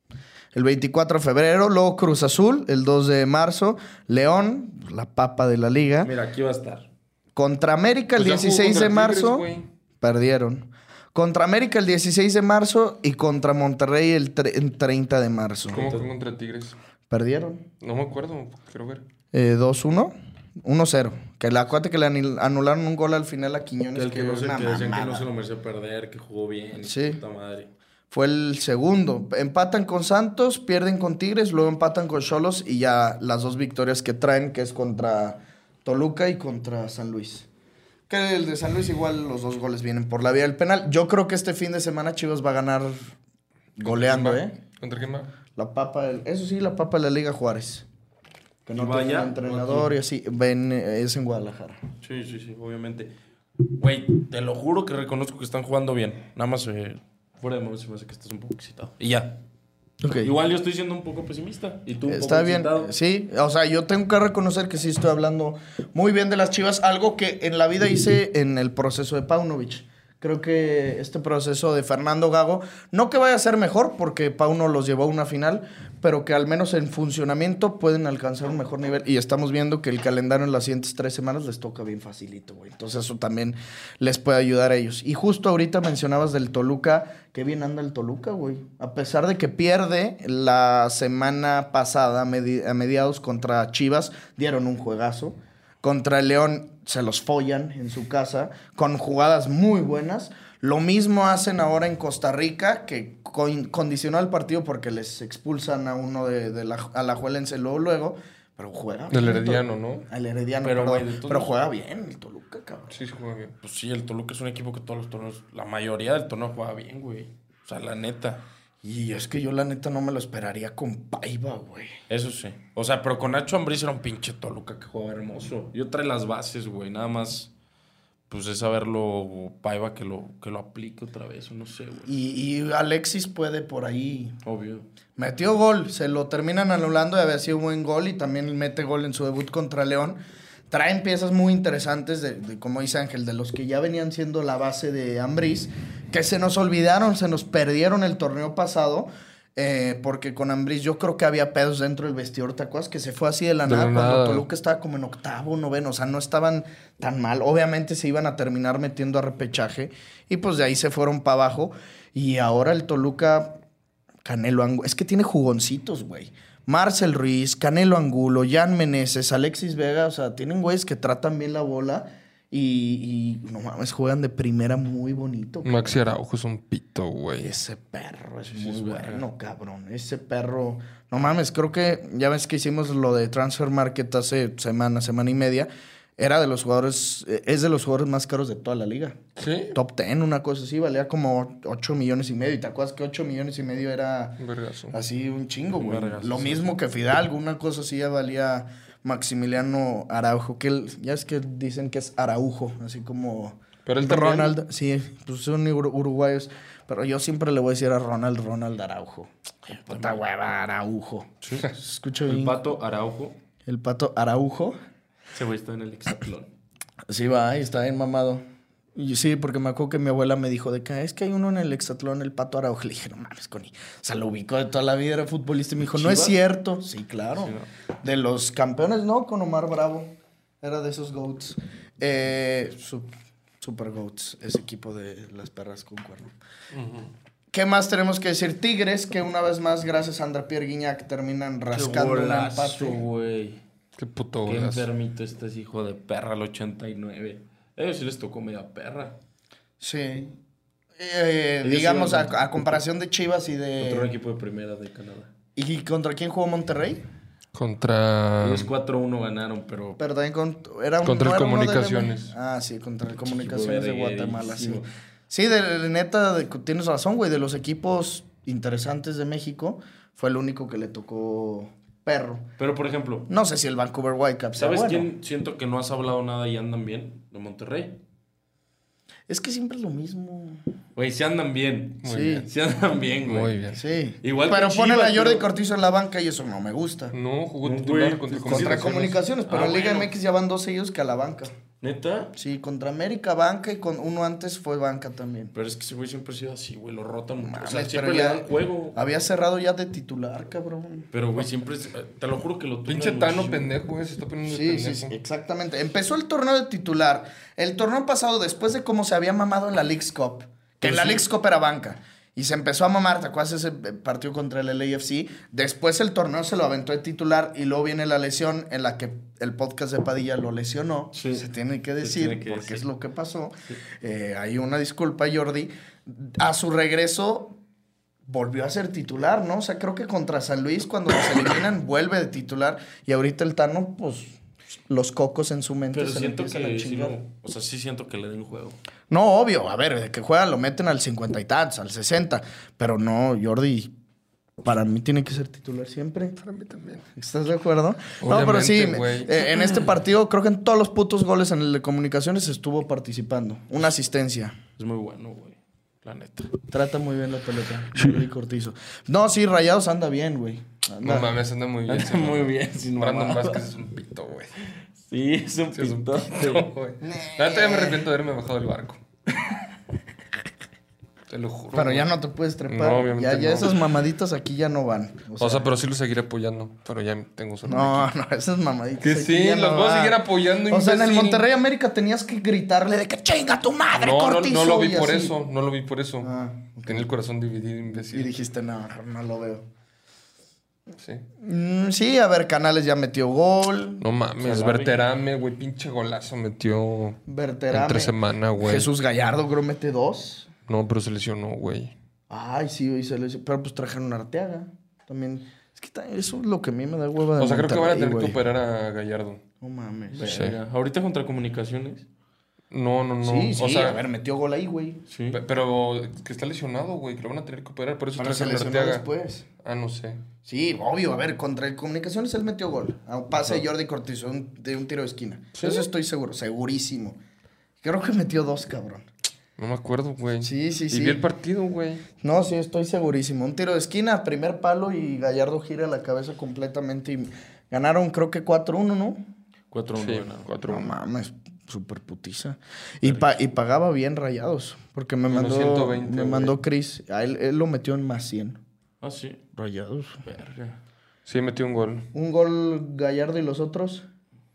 El veinticuatro de febrero, luego Cruz Azul, el dos de marzo, León, la papa de la liga. Mira, aquí va a estar. Contra América el Pues ya jugó dieciséis de contra Tigres, marzo, güey. perdieron. Contra América el dieciséis de marzo y contra Monterrey el tre- el treinta de marzo. ¿Cómo fue contra Tigres? Perdieron. No me acuerdo. Quiero ver. Eh, dos uno. uno cero. Que la acuérdate que le anil- anularon un gol al final a Quiñones. El que, no es se, una que decían que mamada. no se lo mereció perder, que jugó bien. Sí. Puta madre. Fue el segundo. Empatan con Santos, pierden con Tigres, luego empatan con Xolos y ya las dos victorias que traen, que es contra Toluca y contra San Luis. Que el de San Luis igual los dos goles vienen por la vía del penal. Yo creo que este fin de semana Chivas va a ganar goleando, ¿Contra quién ¿eh? va? ¿Contra quién va? La papa, del- eso sí, la papa de la Liga Juárez. Que no ¿Y vaya? tiene entrenador y así. Ven, eh, es en Guadalajara. Sí, sí, sí, obviamente. Güey, te lo juro que reconozco que están jugando bien. Nada más eh, fuera de momento se me hace que estás un poco excitado. Y ya. Ok. Igual yo estoy siendo un poco pesimista. Y tú un Está poco bien, excitado. sí. O sea, yo tengo que reconocer que sí estoy hablando muy bien de las Chivas. Algo que en la vida hice en el proceso de Paunovic. Creo que este proceso de Fernando Gago, no que vaya a ser mejor, porque Pauno los llevó a una final, pero que al menos en funcionamiento pueden alcanzar un mejor nivel. Y estamos viendo que el calendario en las siguientes tres semanas les toca bien facilito, güey. Entonces eso también les puede ayudar a ellos. Y justo ahorita mencionabas del Toluca, qué bien anda el Toluca, güey. A pesar de que pierde la semana pasada, a, medi- a mediados contra Chivas, dieron un juegazo. Contra el León se los follan en su casa con jugadas muy buenas. Lo mismo hacen ahora en Costa Rica, que con- condicionó el partido porque les expulsan a uno de, de la Alajuelense luego, luego. Pero juega Del bien. Herediano, ¿no? Al Herediano, Pero, pero, güey, de todos pero modos- juega bien el Toluca, cabrón. Sí, se juega bien. Pues sí, el Toluca es un equipo que todos los torneos, la mayoría del torneo juega bien, güey. O sea, la neta. Y es que yo la neta no me lo esperaría con Paiva, güey. Eso sí. O sea, pero con Nacho Ambriz era un pinche Toluca que jugaba hermoso. Yo trae las bases, güey. Nada más, pues es saberlo Paiva que lo, que lo aplique otra vez. O no sé, güey. Y, y Alexis puede por ahí. Obvio. Metió gol, se lo terminan anulando de haber sido un buen gol y también mete gol en su debut contra León. Traen piezas muy interesantes, de, de, como dice Ángel, de los que ya venían siendo la base de Ambriz, que se nos olvidaron, se nos perdieron el torneo pasado Eh, porque con Ambriz yo creo que había pedos dentro del vestidor, ¿te acuerdas? Que se fue así de la De nada la cuando nada. Toluca estaba como en octavo, noveno. O sea, no estaban tan mal. Obviamente se iban a terminar metiendo a repechaje. Y pues de ahí se fueron para abajo. Y ahora el Toluca, Canelo Angulo. Es que tiene jugoncitos, güey. Marcel Ruiz, Canelo Angulo, Jan Meneses, Alexis Vega. O sea, tienen güeyes que tratan bien la bola. Y, y no mames, juegan de primera muy bonito. cabrón. Maxi Araujo es un pito, güey. Ese perro es Sí, muy es bueno, verga. cabrón. Ese perro... No mames, creo que... Ya ves que hicimos lo de Transfer Market hace semana, semana y media. Era de los jugadores... eh, Es de los jugadores más caros de toda la liga. ¿Sí? Top diez, una cosa así. Valía como ocho millones y medio. ¿Y te acuerdas que ocho millones y medio era... Un vergazo. Así un chingo, güey. vergazo, Lo sí. mismo que Fidalgo. Una cosa así ya valía Maximiliano Araujo. Que él- ya es que dicen que es Araujo. Así como... Pero él también. Ronald, sí, pues son ur- uruguayos. Pero yo siempre le voy a decir a Ronald, Ronald Araujo. Puta hueva, Araujo. Sí. Se escucha El bien. Pato Araujo. El pato Araujo. Ese güey está en el hexatlón. Sí, va, ahí está bien mamado. Y sí, porque me acuerdo que mi abuela me dijo de que es que hay uno en el hexatlón, el pato Araujo. Le dije, no mames, Connie. O sea, lo ubicó de toda la vida, era futbolista. Y me dijo, no es ¿Chivas? cierto. Sí, claro. Sí, no. De los campeones, ¿no? Con Omar Bravo. Era de esos GOATs. Eh, su- super GOATs, ese equipo de las perras con cuerno. ¿Qué más tenemos que decir? Tigres, que una vez más, gracias a André Pierre Guignac, terminan rascando un golazo, empate. güey. Qué puto Qué golazo. enfermito este es hijo de perra, el ochenta y nueve. A ellos sí les tocó media perra. Sí. Eh, Ellos digamos, a, iban- a comparación de Chivas y Otro de... equipo de primera de Canadá. ¿Y contra quién jugó Monterrey? Contra. Ellos cuatro uno ganaron, pero... Pero también con, era un, Contra el ¿no era uno de Comunicaciones. L M? Ah, sí, contra el Comunicaciones de Guatemala, sí. verguerísimo. Sí, de, de neta, de- tienes razón, güey. De los equipos interesantes de México, fue el único que le tocó perro. Pero, por ejemplo, No sé si el Vancouver Whitecaps sea ¿sabes bueno. quién siento que no has hablado nada y andan bien? De Monterrey. Es que siempre es lo mismo. Güey, sí andan bien. Muy sí, bien. Sí andan bien, güey. Muy bien. sí. Igual pero que ponen Chivas, a Jordi pero- Cortizo en la banca y eso no me gusta. No, jugó No, titular güey, contra contra Contra Comunicaciones. Comunicaciones, pero Ah, en Liga bueno. M X ya van dos seguidos que a la banca. ¿Neta? Sí, contra América banca y con uno antes fue banca también. Pero es que ese güey siempre ha sido así, güey. Lo rota mucho. Mames, o sea, pero siempre le ya dan juego. Había cerrado ya de titular, cabrón. Pero, güey, siempre... es- Te lo juro que lo Pinche turnan Tano muchísimo. pendejo, güey. Se está poniendo Sí, pendejo. sí, sí, exactamente. Empezó el torneo de titular. El torneo pasado, después de cómo se había mamado en la Leagues Cup, que Pero en la sí. Leagues Cup era banca, y se empezó a mamar, ¿te acuerdas ese partido contra el L A F C? Después el torneo se lo aventó de titular y luego viene la lesión en la que el podcast de Padilla lo lesionó. Sí. Se tiene que Se decir, tiene que porque decir. es lo que pasó. Eh, hay una disculpa, Jordi. A su regreso volvió a ser titular, ¿no? O sea, creo que contra San Luis, cuando los eliminan, vuelve de titular. Y ahorita el Tano, pues, los cocos en su mente Pero se le siento empiezan a que... sí chingar. lo- o sea, sí siento que le den juego. No, obvio. A ver, de que juegan lo meten al cincuenta y tantos, al sesenta. Pero no, Jordi, para mí tiene que ser titular siempre. Para mí también. ¿Estás de acuerdo? No, pero sí, Obviamente, güey. eh, en este partido creo que en todos los putos goles en el de Comunicaciones estuvo participando. Una asistencia. Es muy bueno, güey. La neta. Trata muy bien la pelota. Jordi Cortizo. No, sí, Rayados anda bien, güey. Anda. No mames, anda muy bien. Anda sí, muy no. bien, sin Brandon mamada. Vázquez es un pito, güey. Sí, es un Sí, es un pitote. pito, güey. La neta ya me arrepiento de haberme bajado del barco. Te lo juro. Pero ya güey. no te puedes trepar. No, obviamente ya, ya no. esas mamaditas aquí ya no van. O sea, pero sí lo seguiré apoyando. Pero ya tengo solo. No, no, esas mamaditas. Que aquí sí, ya los no voy a van. seguir apoyando, O sea, en el imbécil. Monterrey América tenías que gritarle de que chinga tu madre, No, no, Cortizo. no lo vi y por así. eso. No lo vi por eso. Ah, Tenía el corazón dividido, Y imbécil. dijiste, no, no lo veo. Sí. Mm, sí, a ver, Canales ya metió gol. No mames, Salavi. Berterame, güey, pinche golazo metió. Berterame. Entre semana, güey. Jesús Gallardo creo mete dos. No, pero se lesionó, güey. Ay, sí, hoy se les... Pero pues trajeron a Arteaga. También. Es que ta- eso es lo que a mí me da hueva de O sea, creo que van a Monterrey, tener que güey. operar a Gallardo. No mames. Sí. Verga. Ahorita contra Comunicaciones. No, no, no. Sí, sí, o sea, a ver, metió gol ahí, güey. Sí. pe- pero que está lesionado, güey, que lo van a tener que operar. Por eso Bueno, se trajeron a lesionó Arteaga. después. Ah, no sé. Sí, obvio. A ver, contra el Comunicaciones él metió gol. A un pase de Jordi Cortizo un- de un tiro de esquina. ¿Sí? Eso estoy seguro, segurísimo. Creo que metió dos, cabrón. No me acuerdo, güey. Sí, sí, y sí. vi el partido, güey. No, sí, estoy segurísimo. Un tiro de esquina, primer palo y Gallardo gira la cabeza completamente. Y ganaron, creo que cuatro uno, ¿no? cuatro uno Sí, ganaron. cuatro No uno. mames, súper putiza. Y, pa- y pagaba bien Rayados. Porque me Unos mandó, ciento veinte, me güey. mandó Chris. A él, él lo metió en más cien. Ah, sí. Rayados. Verga. Sí, metió un gol. Un gol Gallardo y los otros.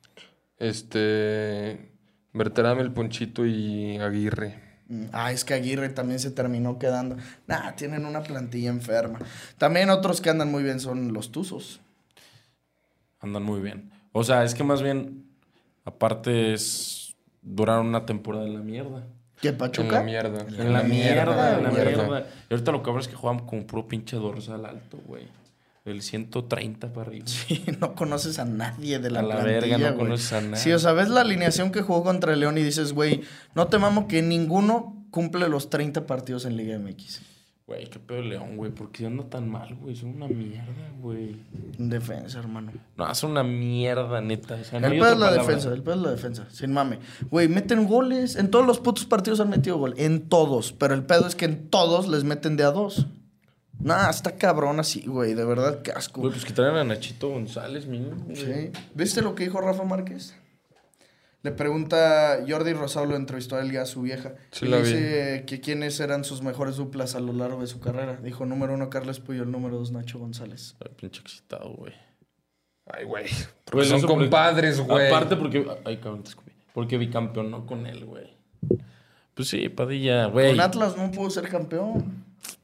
Este... Berterame, el Ponchito y Aguirre. Ah, es que Aguirre también se terminó quedando. Nah, tienen una plantilla enferma. También otros que andan muy bien son los Tuzos. Andan muy bien. O sea, es que más bien, aparte es... Duraron una temporada en la mierda. ¿Qué, En Pachuca? la mierda. En la mierda, en la mierda. mierda. Y ahorita lo cabrón es que juegan con puro pinche dorsal alto, güey. El ciento treinta para arriba. Sí, no conoces a nadie de la A la plantilla, verga, no güey. conoces a nadie. Sí, o sea, ves la alineación que jugó contra el León y dices, güey, no te mamo que ninguno cumple los treinta partidos en Liga M X. Güey, qué pedo León, güey. ¿Por qué anda tan mal, güey? Son una mierda, güey. En defensa, hermano. No, son una mierda, neta. O sea, no El hay pedo otra es la palabra. defensa, el pedo es la defensa, sin mame. Güey, meten goles. En todos los putos partidos han metido gol. En todos. Pero el pedo es que en todos les meten de a dos. Nah, está cabrón así, güey. De verdad, qué asco. Güey, pues que traen a Nachito González, mínimo. güey. Sí. ¿Viste lo que dijo Rafa Márquez? Le pregunta, Jordi Rosado lo entrevistó a él y a su vieja. Sí, y la le vi. dice que quiénes eran sus mejores duplas a lo largo de su carrera. Dijo, número uno, Carles Puyol, número dos, Nacho González. Ay, pinche excitado, güey. Ay, güey. Porque Güey, son eso porque- compadres, güey. Aparte porque... Ay, cabrón, te escupí. Porque bicampeonó con él, güey. Pues sí, Padilla, güey. Con Atlas no pudo ser campeón.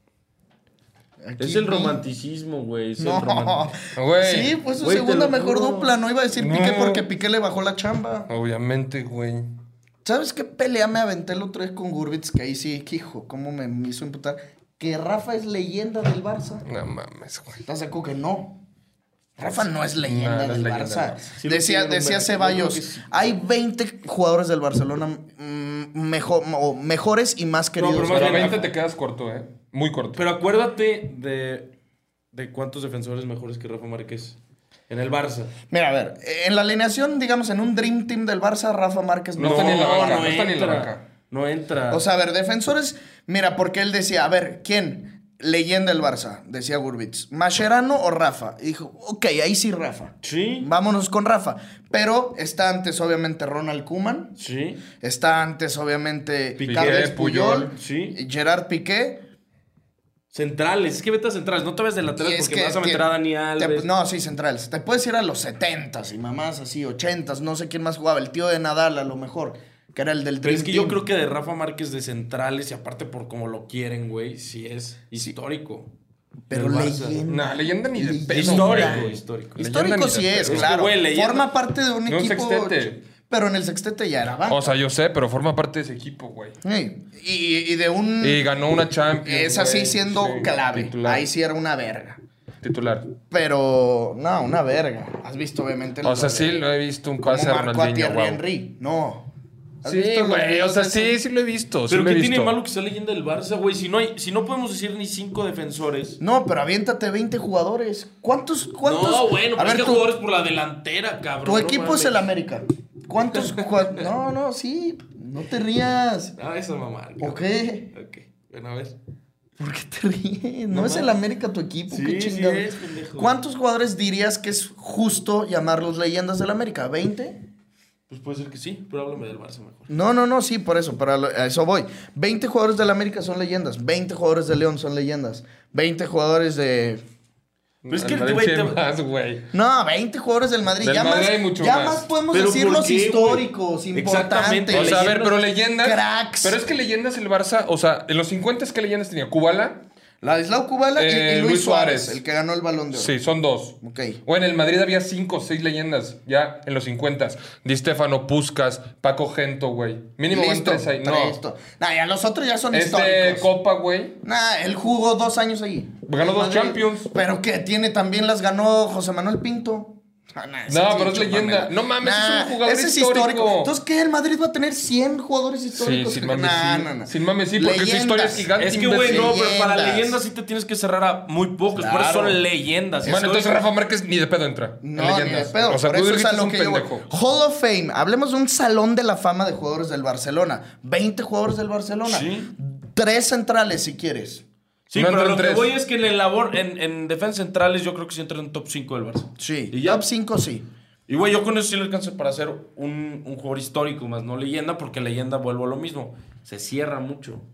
Aquí Es el vi- romanticismo, güey. Es No. el romanticismo. Güey. Sí, pues su Güey, te segunda lo mejor juro. dupla. No iba a decir No. Piqué porque Piqué le bajó la chamba. Obviamente, güey. ¿Sabes qué pelea me aventé el otro día con Gurbitz? Que ahí sí, que hijo, cómo me, me hizo imputar. Que Rafa es leyenda del Barça. No mames, güey. ¿Estás de acuerdo que no? Rafa no es leyenda No, no es del leyenda Barça. del Barça. Sí lo decía quiero, decía hombre. Ceballos, Yo creo que sí. hay veinte jugadores del Barcelona mm, mejor, o mejores y más queridos. pero más Pero a bien- veinte te quedas corto, ¿eh? Muy corto. Pero acuérdate de... De cuántos defensores mejores que Rafa Márquez en el Barça. Mira, a ver, en la alineación, digamos, en un Dream Team del Barça, Rafa Márquez No está ni en la banca, no no está ni en la entra. banca. No entra. O sea, a ver, defensores, mira, porque él decía, a ver, ¿quién? Leyenda del Barça, decía Gurbitz. ¿Mascherano o Rafa? Y dijo, ok, ahí sí Rafa. Sí. Vámonos con Rafa. Pero está antes, obviamente, Ronald Koeman. Sí. Está antes, obviamente, Piqué, Carles Puyol. Puyol, sí. Gerard Piqué. Centrales. Es que vete a centrales. No te ves de Y laterales es porque vas a que- meter a Dani te- Alves. no, sí, centrales. Te puedes ir a los setentas y mamás así, ochentas. No sé quién más jugaba. El tío de Nadal, a lo mejor. Que era el del Pero Dream es que Team. yo creo que de Rafa Márquez de centrales y aparte por cómo lo quieren, güey, sí es histórico. Pero Del Barça. leyenda. Nah, leyenda ni de Leyenda. pedo. Histórico, güey. histórico. Leyenda Histórico ni sí de es, pedo. claro. güey, leyenda. Forma parte de un De un equipo. sextete. Pero en el sextete ya era banca. O sea, yo sé, pero forma parte de ese equipo, güey. Sí. y, y de un. Y ganó una Champions. es así güey. siendo Sí, clave. Titular. Ahí sí era una verga. Titular. Pero, no, una verga. ¿Has visto, obviamente? O lo sea, de- sí lo he visto un cómo pase a marcó a Ronaldinho, Thierry wow. Henry. No. ¿Has Sí, visto los güey. O videos sea, de sí, esos? sí lo he visto. Sí Pero lo he ¿qué visto. tiene malo que sea leyenda del Barça, güey? Si no hay, si no podemos decir ni cinco defensores. No, pero aviéntate veinte jugadores. ¿Cuántos? cuántos? No, bueno, A pero ver, es que tu, jugadores por la delantera, cabrón. tu no equipo mames. es el América. ¿Cuántos? jua- no, no, sí. No te rías. Ah, esa mamá. ¿O cabrón. qué? Ok, bueno, a ver. ¿Por qué te ríes? No, No es el mames. América tu equipo. Sí, qué sí chingado. es, pendejo. ¿Cuántos jugadores dirías que es justo llamarlos leyendas del América? ¿veinte? Pues puede ser que sí, pero háblame del Barça mejor. No, no, no, sí, por eso, para lo- a eso voy. veinte jugadores del América son leyendas, veinte jugadores de León son leyendas, veinte jugadores de... Pero es que Al el Madrid güey sí te- hay más, güey. No, veinte jugadores del Madrid. Del ya Madrid más, hay mucho ya más. más podemos ¿Pero decir por los qué, güey? históricos, Exactamente. importantes. O sea, a ver, leyendas- pero leyendas. cracks. Pero es que leyendas el Barça, o sea, en los cincuenta, ¿qué leyendas tenía? Kubala. Ladislao Kubala y- Eh, y, Luis Luis Suárez, Suárez. el que ganó el Balón de Oro. Sí, son dos. Ok. O en el Madrid había cinco o seis leyendas ya en los cincuenta. Di Stefano, Puskas, Paco Gento, güey. Mínimo van Listo, tres ahí. No. listo. Nah, ya los otros ya son Este históricos. Copa, güey. Nah, él jugó dos años ahí. Ganó El dos Champions. Pero que tiene también las ganó José Manuel Pinto. Ah, nah, ese No, sí, pero es chúpamela. leyenda. No mames, es un jugador ese es histórico. Entonces, ¿qué? ¿El Madrid va a tener cien jugadores Sí, históricos? sin mames, Nah, sí. nah, nah. Sin mames, sí, porque su historia es gigante. Es que, güey, no, pero para Leyendas. leyendas sí te tienes que cerrar a muy pocos. Por eso Claro. son leyendas. Bueno, entonces Históricos. Rafa Márquez ni de pedo entra. en No, ni de leyendas. pedo. O sea, Por tú eso es dijiste a lo un que yo voy. pendejo. Hall of Fame. Hablemos de un salón de la fama de jugadores del Barcelona. veinte jugadores del Barcelona. Sí. Tres centrales, si quieres. Sí, No pero entran lo que tres. voy es que en el labor, en, en defensa centrales, yo creo que sí entra en top cinco del Barça. Sí. Y ya. Top cinco, sí. Y güey, yo con eso sí le alcanzo para ser un, un jugador histórico, más no leyenda, porque leyenda vuelvo a lo mismo. Se cierra mucho.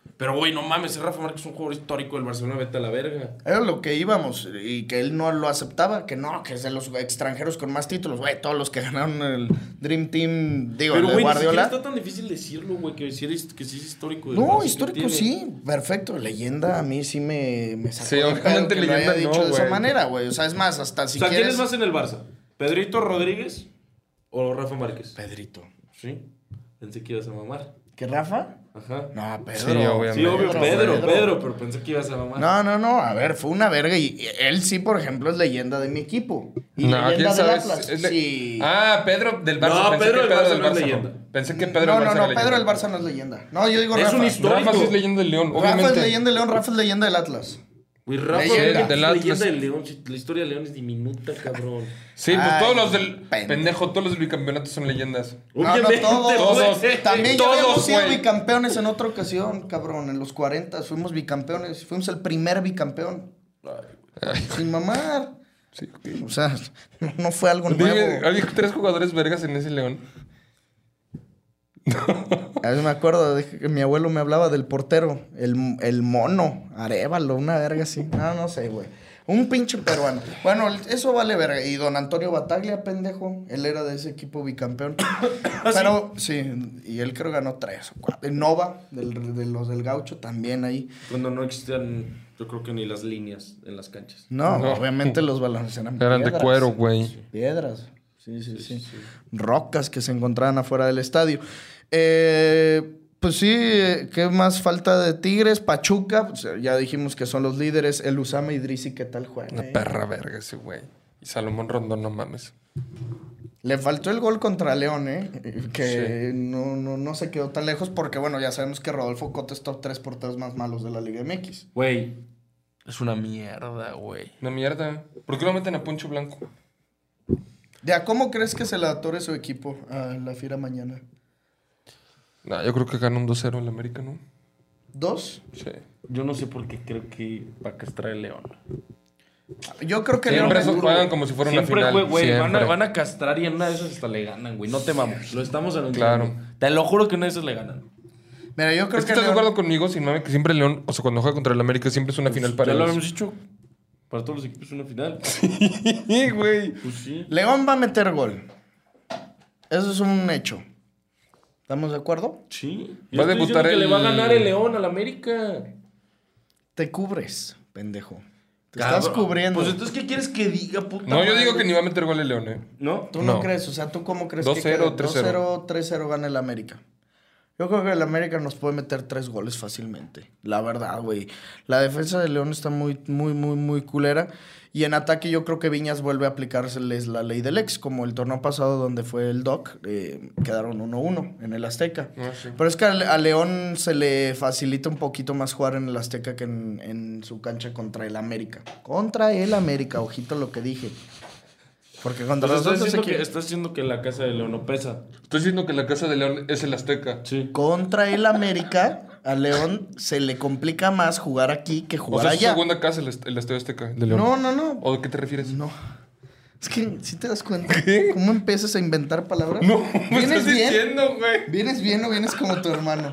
Pero, güey, no mames, Rafa Márquez es un jugador histórico del Barcelona, vete a la verga. Era lo que íbamos y que él no lo aceptaba, que no, que es de los extranjeros con más títulos, güey, todos los que ganaron el Dream Team, digo, Pero, el de güey, ni Guardiola. siquiera está tan difícil decirlo, güey, que, si eres, que sí es histórico. del No, Barça, histórico que tiene. sí, perfecto, leyenda a mí sí me, me sacó Sí, de obviamente pedo que lo haya leyenda dicho no, de esa güey. manera, güey, o sea, es más, hasta si O sea, ¿quién quieres... es más en el Barça? ¿Pedrito Rodríguez o Rafa Márquez? Pedrito. Sí, pensé que ibas a mamar. ¿Qué, Rafa? Ajá. No, Pedro. Sí, obviamente. Sí, obvio, Pedro, Pedro, Pedro, Pedro. pero pensé que ibas a mamar. No, no, no, a ver, fue una verga y él sí, por ejemplo, es leyenda de mi equipo. Y No, leyenda quién del sabe. Atlas, Es le- sí. Ah, Pedro del Barça. No, Pensé Pedro que del Barça no es no. leyenda. Pensé que Pedro no, del no, Barça no, era Pedro del leyenda. Barça no es leyenda. No, yo digo Es Rafa. un histórico. Rafa sí es leyenda del León, Rafa obviamente. es leyenda del León, Rafa es leyenda del Atlas. Güey, Rafa Leyenda. Márquez Del es Atlas. leyenda del León. Si la historia de León es diminuta, cabrón. Sí, pues Ay, todos los del pendejo. pendejo, todos los del bicampeonato son leyendas. No, no, Obviamente, todos. todos. güey. También ya Todos, habíamos sido güey. bicampeones en otra ocasión, cabrón. En los cuarenta fuimos bicampeones. Fuimos el primer bicampeón. Sin mamar. Sí, ok. O sea, no, no fue algo Dime, nuevo. había tres jugadores vergas en ese León. A veces me acuerdo de que mi abuelo me hablaba del portero. El, el mono. Arévalo, una verga así. No, no sé, güey. Un pinche peruano. Bueno, eso vale verga. Y don Antonio Bataglia, pendejo. Él era de ese equipo bicampeón. Pero, sí, y él creo ganó tres o cuatro. Nova, del, de los del Gaucho, también ahí. Cuando no existían, yo creo que ni las líneas en las canchas. No, No. obviamente los balones eran Eran de piedras. cuero, güey. Piedras. Sí, sí, sí, Rocas que se encontraban afuera del estadio. Eh, pues sí, eh, ¿qué más falta de Tigres? Pachuca, pues, ya dijimos que son los líderes. El Usama Idrisi, ¿qué tal juega? Una eh? perra verga ese güey. Y Salomón Rondón, no mames. Le faltó el gol contra León, ¿eh? Que no, no, no se quedó tan lejos porque, bueno, ya sabemos que Rodolfo Cota es top tres porteros más malos de la Liga M X. Güey, es una mierda, güey. Una mierda. ¿Por qué lo meten a Poncho Blanco? Ya, ¿cómo crees que se le atore su equipo a la Fiera mañana? Nah, yo creo que gana un dos cero el América, ¿no? ¿Dos? Sí. Yo no sé por qué creo que va a castrar el León. Yo creo que Siempre León... eso juegan como si fuera una Siempre, final. güey, güey, van, a, siempre. van a castrar y en una de esas hasta le ganan, güey. No te mames, lo estamos anunciando. Claro. Te lo juro que en una de esas le ganan. Mira, yo creo Es que que estás de León- acuerdo conmigo, sin mame, que siempre el León, o sea, cuando juega contra el América, siempre es una final para Ya lo ellos. habíamos dicho. Para todos los equipos es una final. Sí, güey. Pues sí. León va a meter gol. Eso es un hecho. ¿Estamos de acuerdo? Sí. Va a Yo estoy debutar diciendo que el- le va a ganar el León al América. Te cubres, pendejo. Te Cabrón. estás cubriendo. Pues entonces, ¿qué quieres que diga, puta No, yo madre? digo que ni va a meter gol el León, ¿eh? ¿No? ¿Tú no, no. crees? O sea, ¿tú cómo crees dos que cero, quede? tres cero. dos cero, tres cero gana el América. Yo creo que el América nos puede meter tres goles fácilmente. La verdad, güey. La defensa de León está muy, muy, muy, muy culera. Y en ataque yo creo que Viñas vuelve a aplicárseles la ley del ex. Como el torneo pasado donde fue el Doc. Eh, quedaron uno uno en el Azteca. Ah, sí. Pero es que a, a León se le facilita un poquito más jugar en el Azteca que en, en su cancha contra el América. Contra el América, ojito lo que dije. Porque contra Entonces, los estás, otros diciendo que, equipos- estás diciendo que la casa de León no pesa. Estoy diciendo que la casa de León es el Azteca. Sí. Contra el América, a León se le complica más jugar aquí que O jugar sea, es su allá. segunda casa el, est- el Estadio Azteca de León. No, no, no. ¿O de qué te refieres? No. Es que si te das cuenta ¿Qué? cómo empiezas a inventar palabras. No, me ¿Vienes estás bien? diciendo, güey. ¿Vienes bien o vienes como tu hermano?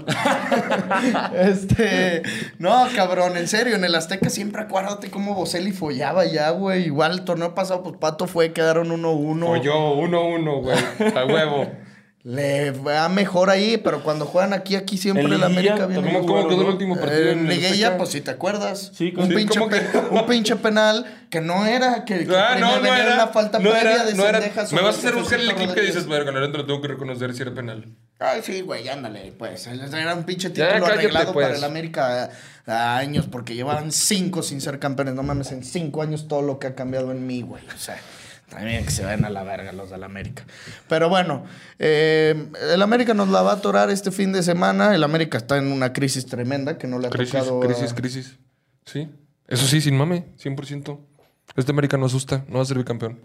este. No, cabrón, en serio, en el Azteca siempre acuérdate cómo Bocelli follaba ya, güey. Igual el torneo pasado, pues Pato fue, quedaron uno uno. O yo, uno uno, güey. A huevo. Le va mejor ahí, pero cuando juegan aquí, aquí siempre En el liguilla América viene. también ¿Cómo, cómo quedó el ¿no? último partido Eh, en en el liguilla, Azteca? pues si te acuerdas. Sí, un, sí, pinche ¿cómo pe- que? un pinche penal que no era, que, que Ah, primero no, no venía era. una falta no previa era, de no era. Cendejas Me sobre vas a hacer buscar el Jefecito clip que Rodríguez. dices, verga, no te lo tengo que reconocer si era penal. Ay, sí, güey, ándale, pues. Era un pinche Ya, título cállate, arreglado pues. para el América a, a años, porque llevaban cinco sin ser campeones. No mames, en cinco años todo lo que ha cambiado en mí, güey. O sea, también que se vayan a la verga los del América. Pero bueno, eh, el América nos la va a atorar este fin de semana. El América está en una crisis tremenda que no le ha Crisis, tocado. a- crisis, crisis. Sí. Eso sí, sin mame, cien por ciento. Este América no asusta, no va a ser bicampeón.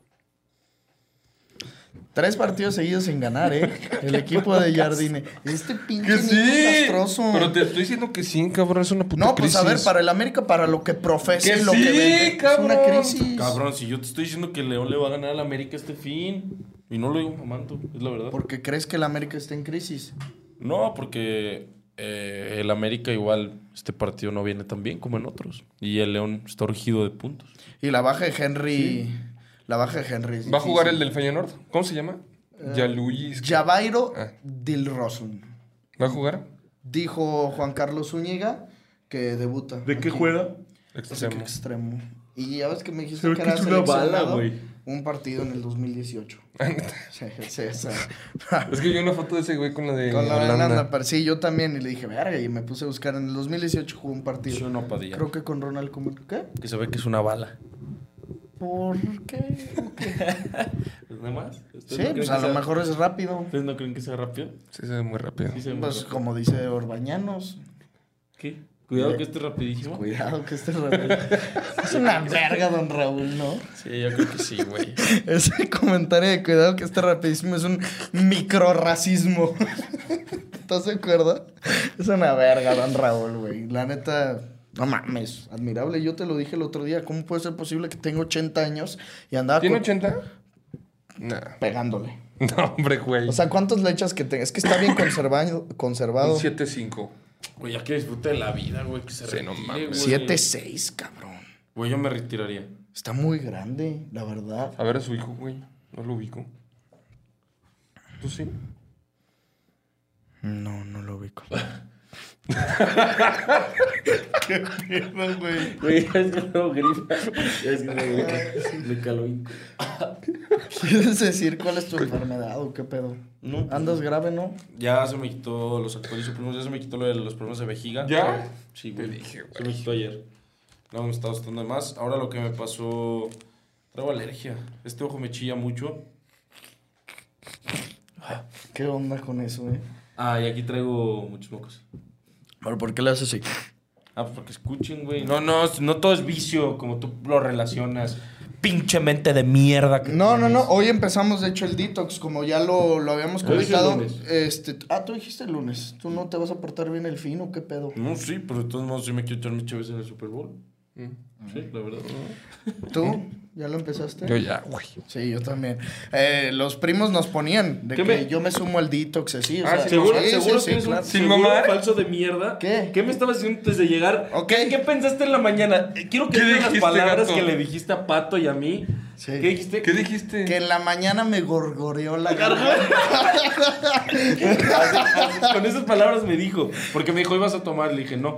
Tres partidos seguidos sin ganar, ¿eh? El equipo de Jardine. Este pinche ¡Que niño sí! castroso. Pero te estoy diciendo que sí, cabrón, es una puta No, pues crisis. a ver, para el América, para lo que profesa ¡Que y lo sí, que vende, cabrón! es una crisis. Cabrón, si yo te estoy diciendo que el León le va a ganar al América este fin. Y no lo digo mamando, es la verdad. Porque crees que el América está en crisis. No, porque eh, el América igual, este partido no viene tan bien como en otros. Y el León está urgido de puntos. Y la baja de Henry... La baja de Henry... ¿Va a jugar el del Feyenoord? ¿Cómo se llama? Uh, ya Luis... Javairo ah. Dilrosun. ¿Va a jugar? Dijo Juan Carlos Zúñiga que debuta. ¿De aquí. qué juega? Extremo. Extremo. Y ya ves que me dijiste que, que era es una bala, seleccionado güey. un partido en el dos mil dieciocho. sí, sí, sí. Es que yo una foto de ese güey con la de Con la de Holanda. Holanda, pero sí, yo también. Y le dije, verga, y me puse a buscar. En el dos mil dieciocho jugó un partido. Yo no podía. Creo que con Ronald Koeman. ¿Qué? Que se ve que es una bala. ¿Por qué? ¿Nada más? Sí, pues a lo sea... mejor es rápido. ¿Ustedes no creen que sea rápido? Sí, se ve muy rápido. Sí, se ve muy pues rápido. como dice Orbañanos. ¿Qué? Cuidado que esté rapidísimo. Cuidado que esté rapidísimo. Es una verga, don Raúl, ¿no? Sí, yo creo que sí, güey. Ese comentario de cuidado que esté rapidísimo es un microracismo. ¿Estás de acuerdo? Es una verga, don Raúl, güey. La neta... No mames, admirable. Yo te lo dije el otro día. ¿Cómo puede ser posible que tenga ochenta años y andaba... ¿Tiene con... ochenta? No. Pegándole. No, hombre, güey. O sea, ¿cuántos le echas que tenga? Es que está bien conservado. conservado. Un siete cinco. Güey, ya que disfrute de la vida, güey. Que se sí, no mames. siete seis, cabrón. Güey, yo me retiraría. Está muy grande, la verdad. A ver a su hijo, güey. No lo ubico. ¿Tú sí? No, no lo ubico. ¿Qué pedo, güey? Güey, es que no gripa. Es que no gripa. Me caló. ¿Quieres decir cuál es tu enfermedad o qué pedo? No. ¿Andas grave, no? Ya se me quitó los actuales supremos. Ya se me quitó lo de los problemas de vejiga. ¿Ya? Sí, güey. Te dije, güey. Se me quitó ayer. No, me estaba asustando de más. Ahora lo que me pasó... Traigo alergia. Este ojo me chilla mucho. ¿Qué onda con eso, eh? Ah, y aquí traigo muchos mocos. ¿Pero por qué le haces así? Ah, pues porque escuchen, güey. No, no, no todo es vicio, como tú lo relacionas. Pinche mente de mierda. Que no, tienes. no, no. Hoy empezamos, de hecho, el detox, como ya lo, lo habíamos Hoy es el comentado. lunes. Este, ah, tú dijiste el lunes. ¿Tú no te vas a portar bien el fin o qué pedo? No, sí, pero de todos modos sí me quiero echar mis chaves en el Super Bowl. Mm. Sí, la verdad. ¿Tú? ¿Ya lo empezaste? Yo ya, güey. Sí, yo también. Eh, los primos nos ponían de que me... yo me sumo al detox, así. O ah, sea, ¿seguro, sí, ¿seguro sí, que sí, eres claro. un ¿Sin seguro mamar? falso de mierda? ¿Qué? ¿Qué me estabas haciendo antes de llegar? Ok. ¿Qué, ¿Qué pensaste en la mañana? Quiero que ¿Qué digas las dijiste, palabras gato? que le dijiste a Pato y a mí. Sí. ¿Qué dijiste? ¿Qué dijiste? Que en la mañana me gorgoreó la garganta. Así, así, con esas palabras me dijo. Porque me dijo, ¿ibas a tomar? Le dije, no.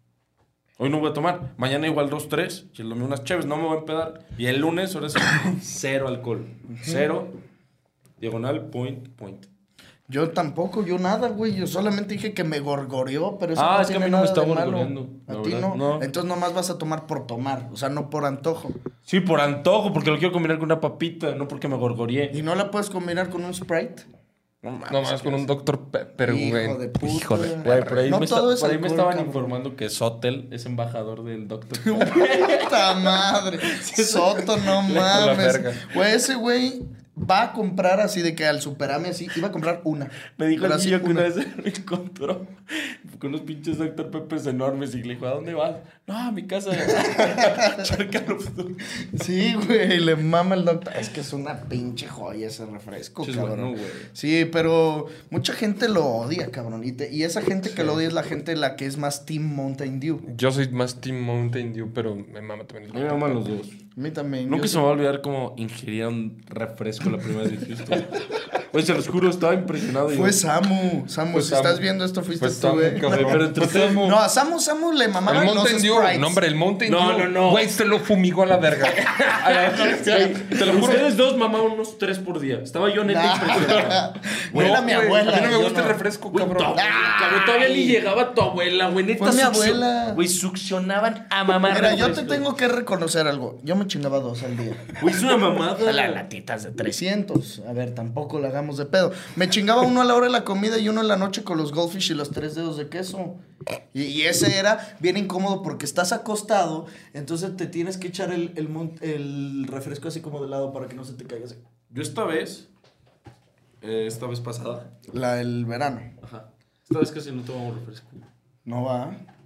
Hoy no voy a tomar. Mañana igual dos, tres. Y el domingo unas chéves. No me voy a empedar. Y el lunes, ahora sí, cero alcohol. Cero. Diagonal, point, point. Yo tampoco, yo nada, güey. Yo solamente dije que me gorgoreó, pero eso Ah, no es que a tiene mí no me nada está de malo. gorgoreando, A la ti verdad, no. no. Entonces nomás vas a tomar por tomar, o sea, no por antojo. Sí, por antojo, porque lo quiero combinar con una papita, no porque me gorgoreé. ¿Y no la puedes combinar con un Sprite? No mames, No más con un doctor Pepper, güey. Hijo de puta. Hijo de Güey, por ahí, No me, todo está- es por ahí me alcohol, estaban cabrón. informando que Sotel es embajador del doctor. ¡Puta madre! Soto, no La mames. verga. Güey, ese güey va a comprar así de que al Superame así, iba a comprar una. Me dijo Pero el así niño que una vez me encontró con unos pinches doctor Peppers enormes y le dijo, ¿a dónde vas? No, a mi casa. Chárcalo. Sí, güey, le mama el doctor. Es que es una pinche joya ese refresco, Sí, es cabrón. bueno, güey. Sí, pero mucha gente lo odia, cabrón. Y, te- y esa gente que lo odia es la gente la que es más Team Mountain Dew. Yo soy más Team Mountain Dew, pero me mama también. A mí me aman los dos. A mí también. Nunca yo se me va a olvidar cómo ingería un refresco la primera vez en Houston. Güey, se los juro, estaba impresionado. Fue Samu. Samu, Fue si Samu. estás viendo esto, fuiste Fue tú, Samu, güey. cabrón. Pero entre ustedes... No, a Samu, Samu le El mamaban los Mountain Dew. Sprites. No, hombre, el Mountain No, Dew. no, no. Güey, se lo fumigó a la verga. Te lo juro. Ustedes dos mamaban unos tres por día. Estaba yo neta impresionado. Güey, era mi abuela. A mí no me yo gusta no. el refresco, Güey, tu cabrón. abuela, cabrón, todavía ni llegaba tu abuela, güey. Neta Fue mi succion- abuela. Güey, succionaban a mamar. Mira, yo te refrescos. tengo que reconocer algo. Yo me chingaba dos al día. Güey, es una mamada. Las latitas de trescientos. A ver, tampoco le hagamos de pedo. Me chingaba uno a la hora de la comida y uno en la noche con los Goldfish y los tres dedos de queso. Y, y ese era bien incómodo porque estás acostado, entonces te tienes que echar el, el, mon- el refresco así como de lado para que no se te caiga así. Yo esta vez, eh, esta vez pasada, La del verano. ajá, esta vez casi no tomamos refresco. No va.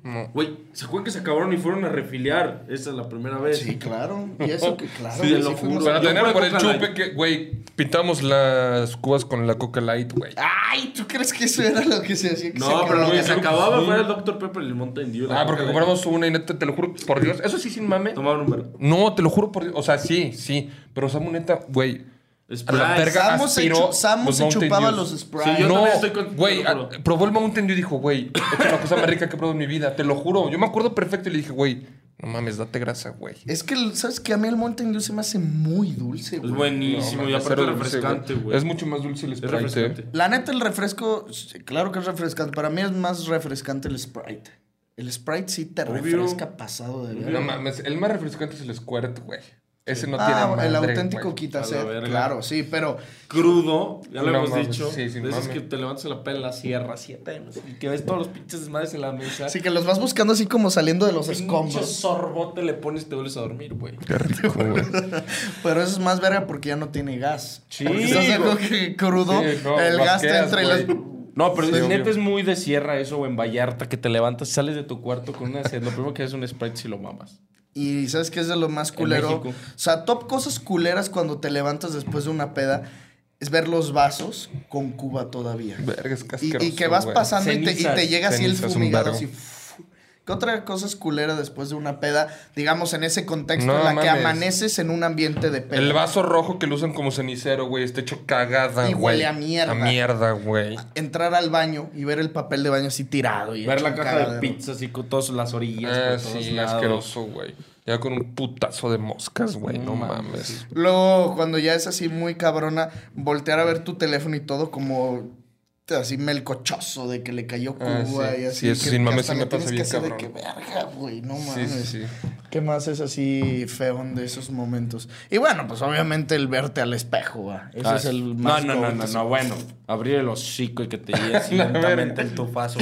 No. Güey, ¿se acuerdan que se acabaron y fueron a refiliar? Esa es la primera vez. Sí, claro. Y eso que claro. Sí, que te lo fuimos juro. a- Pero Yo tener fui por a el Coca chupe Light. que, güey, pintamos las cubas con la Coca Light, güey. Ay, ¿tú crees que eso era lo que se hacía? Que No, se pero acababa? lo que se creo que acababa sí. fue el doctor Pepper y el Mountain Dew. la Ah, porque Coca Light. compramos una y neta, te lo juro, por Dios. Eso sí, sin mame. Tomaban un verbo. No, te lo juro por Dios. O sea, sí, sí. Pero Samu, neta, güey. A la Sprite. verga Samu se aspiró chu- Samu los se Mountain chupaba Dews. los Sprite. Sí, yo no, también estoy con- güey, te lo juro. a- probó el Mountain Dew y dijo, güey, esta es la cosa más rica que he probado en mi vida. Te lo juro. Yo me acuerdo perfecto y le dije, güey, no mames, date grasa, güey. Es que, ¿sabes qué? A mí el Mountain Dew se me hace muy dulce, Es güey. buenísimo No, y mames, aparte cero dulce, refrescante, güey. Es mucho más dulce el Es Sprite, refrescante. eh. La neta, el refresco, sí, claro que es refrescante. Para mí es más refrescante el Sprite. El Sprite sí te Obvio. refresca pasado de No verdad. mames, el más refrescante es el Squirt, güey. Ese no Ah, tiene el madre, auténtico güey. A quitaset. la verga. Claro, sí, pero Crudo, ya lo No hemos mames, dicho. sí, sin de esos mame. que te levantas la pela en la sierra, siete años, y que ves todos los pinches desmadres en la mesa. sí que los vas buscando así como saliendo de los Pinche escombros. sorbote le pones y te vuelves a dormir, güey. Qué rico, güey. Pero eso es más verga porque ya no tiene gas. Sí, Porque estás de acuerdo güey. que crudo, Sí, no, el gas te vasqueas, entra y las... güey. No, pero Sí, neta obvio. es muy de sierra eso, o en Vallarta, que te levantas, sales de tu cuarto con una sed. Lo primero que es un Sprite si lo mamas. Y ¿sabes qué es de lo más culero? México. O sea, top cosas culeras cuando te levantas después de una peda es ver los vasos con cuba todavía. Verga, es Y, casqueroso, y que vas güey. pasando y te, y Cenizas. te llega así el Cenizas, un fumigado vergo. así. fu- ¿Qué otra cosa es culera después de una peda? Digamos, en ese contexto No en la que mames. amaneces en un ambiente de peda. El vaso rojo que lo usan como cenicero, güey, está hecho cagada, güey. Y huele a mierda. A mierda, güey. Entrar al baño y ver el papel de baño así tirado. Y Ver hecho la un caja cagadero. de pizza así con todas las orillas. Ah, por todos sí, lados. asqueroso, güey. Ya con un putazo de moscas, güey, no mames. Luego, cuando ya es así muy cabrona, voltear a ver tu teléfono y todo como así melcochoso de que le cayó Cuba Ah, sí. y así. Sí, eso que- sin que mames hasta sí le me pasa tienes bien, que hacer cabrón. de que verga, güey, no Sí, mames. sí, sí. ¿Qué más es así feo de esos momentos? Y bueno, pues obviamente el verte al espejo, va. Ese Ah, es el no, más no, no, goat. no, no, bueno. Abrir el hocico y que te llegue así lentamente el tufazo.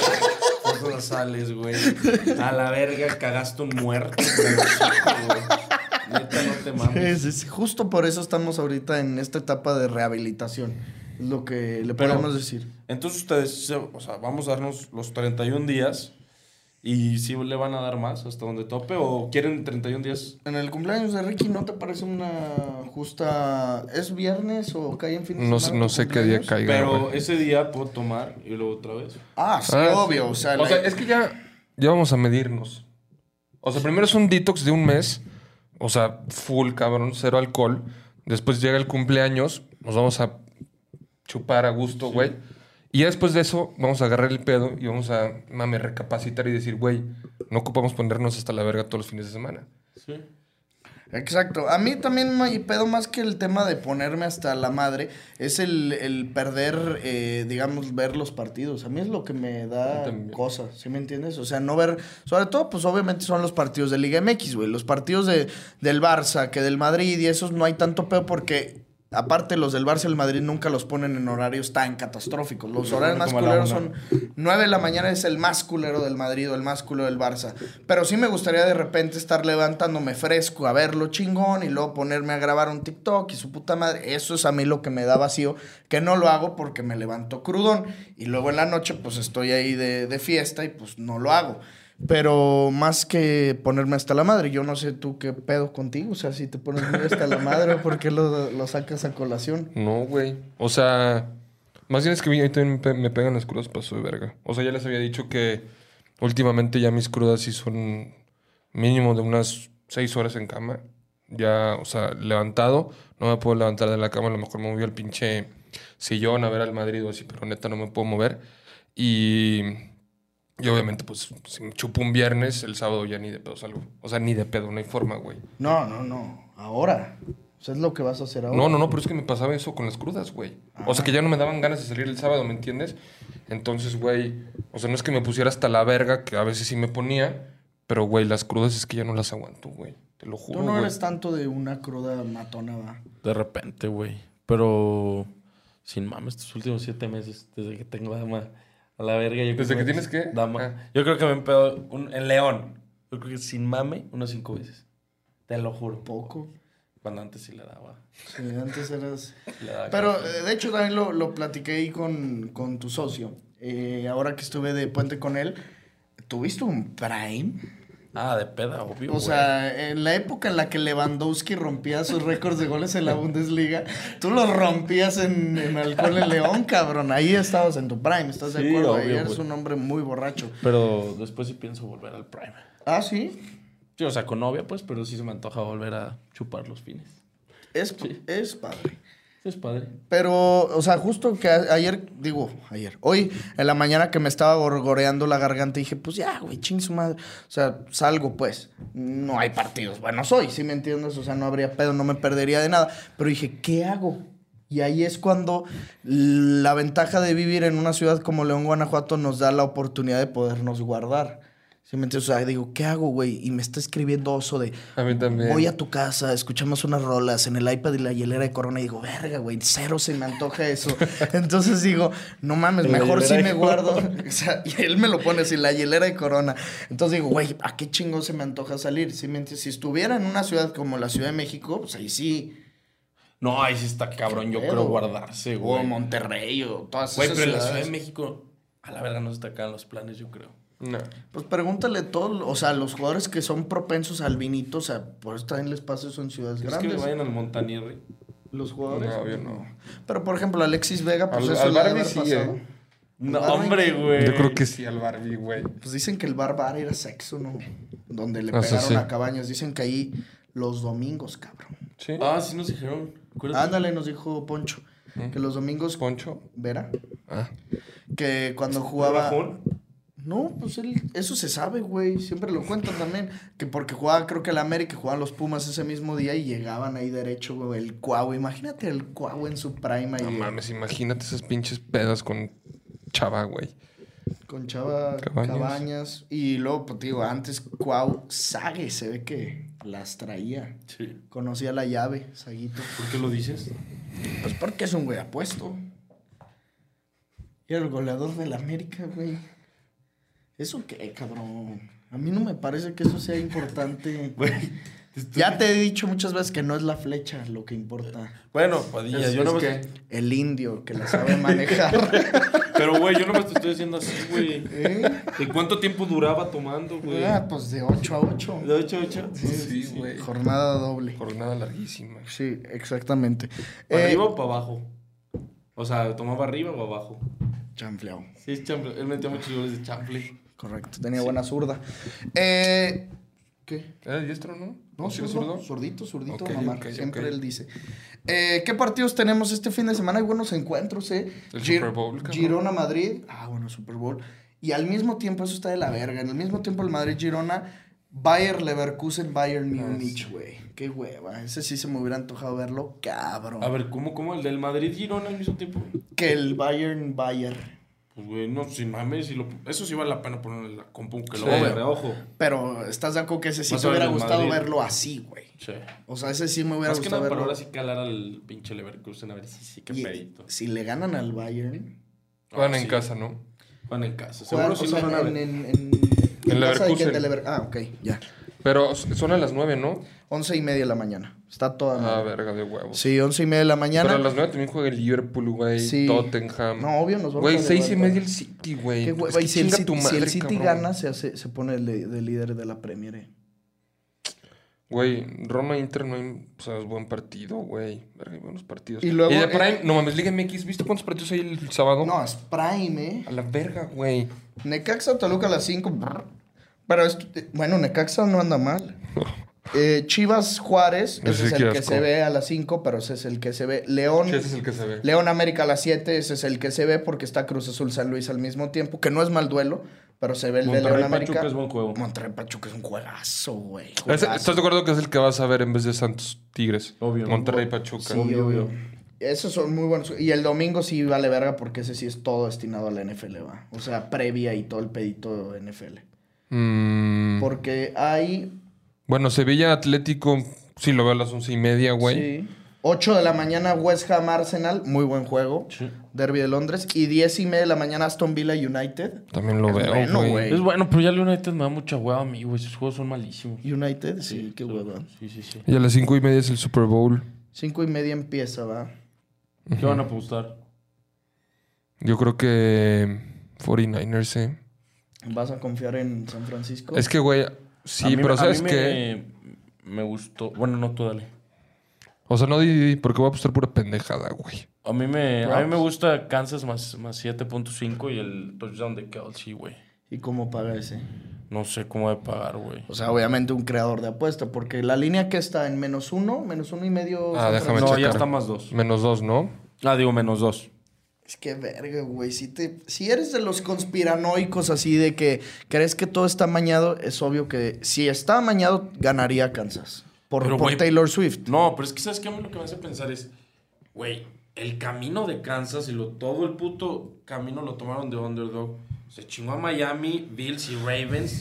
Por todas sales, güey. A la verga, cagaste un muerto. con el hocico, güey. Neta, no te mames. Sí, sí, sí. Justo por eso estamos ahorita en esta etapa de rehabilitación. Es lo que le Pero- podemos decir. Entonces ustedes, se- o sea, vamos a darnos los treinta y un días y si le van a dar más hasta donde tope o quieren treinta y un días. En el cumpleaños de Ricky, ¿no te parece una justa... ¿Es viernes o cae en fin de No, semana? no tu sé qué día cumpleaños? caiga, Pero güey. ese día puedo tomar y luego otra vez. Ah, sí, Ah, obvio. sí. O sea, O la- sea, es que ya, ya vamos a medirnos. O sea, primero es un detox de un mes. O sea, full, cabrón, cero alcohol. Después llega el cumpleaños. Nos vamos a chupar a gusto, güey. Y ya después de eso, vamos a agarrar el pedo y vamos a, mame, recapacitar y decir, güey, no ocupamos ponernos hasta la verga todos los fines de semana. Sí. Exacto. A mí también me pedo más que el tema de ponerme hasta la madre. Es el, el perder, eh, digamos, ver los partidos. A mí es lo que me da También. cosas, ¿sí me entiendes? O sea, no ver... Sobre todo, pues obviamente son los partidos de Liga M X, güey. Los partidos de, del Barça, que del Madrid y esos no hay tanto pedo porque... Aparte, los del Barça y el Madrid nunca los ponen en horarios tan catastróficos. Los horarios más Como a la culeros una. son nueve de la mañana es el más culero del Madrid o el más culero del Barça. Pero sí me gustaría de repente estar levantándome fresco a verlo chingón y luego ponerme a grabar un TikTok y su puta madre. Eso es a mí lo que me da vacío, que no lo hago porque me levanto crudón. Y luego en la noche pues estoy ahí de, de fiesta y pues no lo hago. Pero más que ponerme hasta la madre, yo no sé tú qué pedo contigo. O sea, si te pones muy hasta la madre, ¿por qué lo, lo sacas a colación? No, güey. O sea, más bien es que a mí también me pe- me pegan las crudas paso de verga. O sea, ya les había dicho que últimamente ya mis crudas sí son mínimo de unas seis horas en cama. Ya, o sea, levantado. No me puedo levantar de la cama. A lo mejor me moví al pinche sillón a ver al Madrid o así, pero neta no me puedo mover. Y... Y obviamente, pues, si me chupo un viernes, el sábado ya ni de pedo salgo. O sea, ni de pedo, no hay forma, güey. No, no, no. Ahora. O sea, es lo que vas a hacer ahora. No, no, no, pero es que me pasaba eso con las crudas, güey. O sea, que ya no me daban ganas de salir el sábado, ¿me entiendes? Entonces, güey, o sea, no es que me pusiera hasta la verga, que a veces sí me ponía, pero, güey, las crudas es que ya no las aguanto, güey. Te lo juro, Tú no güey. eres tanto de una cruda matona, va. De repente, güey. Pero sin mames, estos últimos siete meses, desde que tengo dama a la verga. Yo ¿Desde creo que tienes qué? Dama. Ah. Yo creo que me empezó un, en León. Yo creo que sin mame, unas cinco veces. Te lo juro. Poco. Cuando antes sí le daba. Sí, antes eras... Le daba Pero, café. eh, de hecho, también lo, lo platiqué ahí con, con tu socio. Eh, ahora que estuve de puente con él, ¿Tuviste un prime? Ah, de peda, obvio. O sea, en la época en la que Lewandowski rompía sus récords de goles en la Bundesliga, tú los rompías en, en Halcón el León, cabrón. Ahí estabas en tu prime, ¿estás de Sí, acuerdo? obvio, Ahí eres güey. un hombre muy borracho. Pero después sí pienso volver al prime. Ah, ¿sí? Sí, o sea, con novia, pues, pero sí se me antoja volver a chupar los fines. Es, Sí. es padre. Sí, es padre. Pero, o sea, justo que a- ayer, digo, ayer, hoy en la mañana que me estaba gorgoreando la garganta, dije, pues ya, güey, ching su madre. O sea, salgo, pues. No hay partidos buenos hoy, ¿sí me entiendes? O sea, no habría pedo, no me perdería de nada. Pero dije, ¿qué hago? Y ahí es cuando la ventaja de vivir en una ciudad como León, Guanajuato, nos da la oportunidad de podernos guardar. ¿Sí me entiendes? O sea, digo, ¿qué hago, güey? Y me está escribiendo Oso de... A mí también. Voy a tu casa, escuchamos unas rolas en el iPad y la hielera de Corona. Y digo, verga, güey, cero se me antoja eso. Entonces digo, no mames, En la mejor sí hielera me de guardo. O sea, y él me lo pone así, la hielera de Corona. Entonces digo, güey, ¿a qué chingón se me antoja salir? ¿Sí me entiendes? Si estuviera en una ciudad como la Ciudad de México, pues ahí sí. No, ahí sí está cabrón, yo pedo? creo guardarse, O güey. Monterrey o todas Güey, esas pero en la ciudades. Ciudad de México, a la verga no se te acaban los planes, yo creo. No. Pues pregúntale todo, o sea, los jugadores que son propensos al vinito, o sea, por eso también les pasa eso en ciudades ¿Crees que grandes. le vayan al Montanierre? Los jugadores. No, obvio no. Pero por ejemplo, Alexis Vega, pues Al- eso al le ha de Barbie haber sí, pasado. ¿eh? No, Barbie. hombre, güey. Yo creo que sí al Barbie, güey. Pues dicen que el bar bar era sexo, ¿no? Donde le Ah, sí, pegaron sí. a Cabañas. Dicen que ahí los domingos, cabrón. Sí. Ah, sí nos dijeron. Acuérdate. Ándale, nos dijo Poncho. Que los domingos. Poncho. Vera. Ah. Que cuando ¿Fue jugaba. bajón? No, pues él, eso se sabe, güey. Siempre lo cuentan también. Que porque jugaba, creo que el América, jugaban los Pumas ese mismo día y llegaban ahí derecho, güey. El Cuau. Imagínate el Cuau en su prime ahí. No eh, mames, imagínate esas pinches pedas con Chava, güey. Con Chava Cabañas. Cabañas. Y luego, pues digo, antes Cuau Sague se ve que las traía. Sí. Conocía la llave, Saguito. ¿Por qué lo dices? Pues porque es un güey apuesto. Y era el goleador del América, güey. ¿Eso qué, cabrón? A mí no me parece que eso sea importante. Güey. Ya te he dicho muchas veces que no es la flecha lo que importa. Bueno, Padilla, Es- yo no es me... que- El indio que la sabe manejar. Pero, güey, yo no me te estoy diciendo así, güey. ¿Eh? ¿De cuánto tiempo duraba tomando, güey? Ah, pues de ocho a ocho. ¿De ocho a ocho? Sí, güey. Jornada doble. Jornada larguísima. Sí, exactamente. ¿Para Eh, arriba o para abajo? O sea, ¿tomaba arriba o abajo? chanfleado. Sí, es chample. Él metía muchos goles de chample. Correcto, tenía buena zurda. Eh, ¿Qué? ¿Era diestro, no? No, ¿Sí era zurdo, zurdo? zurdito, zurdito, Ok, mamá. ok, Siempre ok. él dice. Eh, ¿Qué partidos tenemos este fin de semana? Hay buenos encuentros, ¿eh? El Gir- Super Bowl, cabrón. Girona-Madrid. Ah, bueno, Super Bowl. Y al mismo tiempo, eso está de la verga. En el mismo tiempo, el Madrid-Girona, Bayer-Leverkusen, Bayern-Múnich, güey. Qué hueva. Ese sí se me hubiera antojado verlo, cabrón. A ver, ¿cómo, cómo? ¿El del Madrid-Girona al mismo tiempo? Que el Bayern-Bayer. Pues, güey, no, sin mames. Si lo... Eso sí vale la pena ponerle la compu que lo Sí. vea de reojo. Pero, ¿estás de acuerdo que ese sí Vas te a ver hubiera el gustado Madrid. verlo así, güey? Sí. O sea, ese sí me hubiera Más que gustado nada para verlo. ahora sí calar al pinche Leverkusen a ver si sí, qué Y pedito. si le ganan al Bayern... Van Ah, en sí. casa, ¿no? Van en casa. Juegan, Seguro sí o sea, lo van a en, ver. en, en, en, En casa de Leverkusen. quién, de Lever- Ah, ok, ya. Pero son a las nueve, ¿no? Once y media de la mañana. Está toda Ah, madre. verga de huevos. Sí, once y media de la mañana. Pero a las nueve también juega el Liverpool, güey. Sí. Tottenham. No, obvio, nos vamos Güey, a seis y levantar. media el City, güey. Qué Es hueva. que Y si el, chinga City, tu si madre, el City cabrón. gana, se, hace, se pone de, de líder de la Premier. eh. Güey, Roma-Inter no hay... O sea, es buen partido, güey. Verga, hay buenos partidos. Y luego, de eh, Prime... No mames, Liga M X. ¿Viste cuántos partidos hay el sábado? No, es Prime, ¿eh? A la verga, güey. Necaxa Toluca a las cinco. Pero, es, bueno, Necaxa no anda mal. Eh, Chivas Juárez, Ese ese es sí el que que asco. se ve a las cinco, pero ese es el que se ve. León, Sí, ese es el que se ve. León América a las siete, ese es el que se ve porque está Cruz Azul San Luis al mismo tiempo, que no es mal duelo, pero se ve el de Monterrey León América. Pachuca es buen juego. Monterrey Pachuca es un juegazo, güey. Ese- juegazo. ¿Estás de acuerdo que es el que vas a ver en vez de Santos Tigres? Obvio. Monterrey-Pachuca. Sí, Obvio, obvio. obvio. Esos son muy buenos. Y el domingo sí vale verga porque ese sí es todo destinado a la N F L, va. O sea, previa y todo el pedito N F L. Mm, Porque hay... Bueno, Sevilla Atlético, sí lo veo a las once y media, güey. Sí. ocho de la mañana West Ham Arsenal, muy buen juego. Sí. Derby de Londres. Y diez y media de la mañana Aston Villa United. También lo Es veo, bueno, güey. güey. Es bueno, pero ya el United me da mucha hueva a mí, güey. Esos juegos son malísimos. United, sí, qué hueva. Sí, sí, sí. Y a las cinco y media es el Super Bowl. Cinco y media empieza, va. ¿Qué van a apostar? Yo creo que cuarenta y nueve ers, eh. ¿Vas a confiar en San Francisco? Es que, güey, A sí, mí- pero a ¿sabes mí qué? me, me gustó. Bueno, no, tú dale. O sea, no di porque voy a apostar pura pendejada, güey. A mí me, a mí Props. me gusta Kansas más, más siete punto cinco y el touchdown de Kelsey, güey. ¿Y cómo paga ese? No sé cómo de pagar, güey. O sea, obviamente un creador de apuesta, porque la línea que está en menos uno, menos uno y medio. Ah, San déjame Francisco. No, checar. ya está más dos. Menos dos, ¿no? Ah, digo menos dos. Es que verga, güey. Si, te, si eres de los conspiranoicos así de que crees que todo está amañado, es obvio que si está amañado, ganaría Kansas. Por, Pero, por güey, Taylor Swift. No, pero es que ¿sabes qué? A mí lo que me hace pensar es, güey, el camino de Kansas y lo, todo el puto camino lo tomaron de underdog. Se chingó a Miami, Bills y Ravens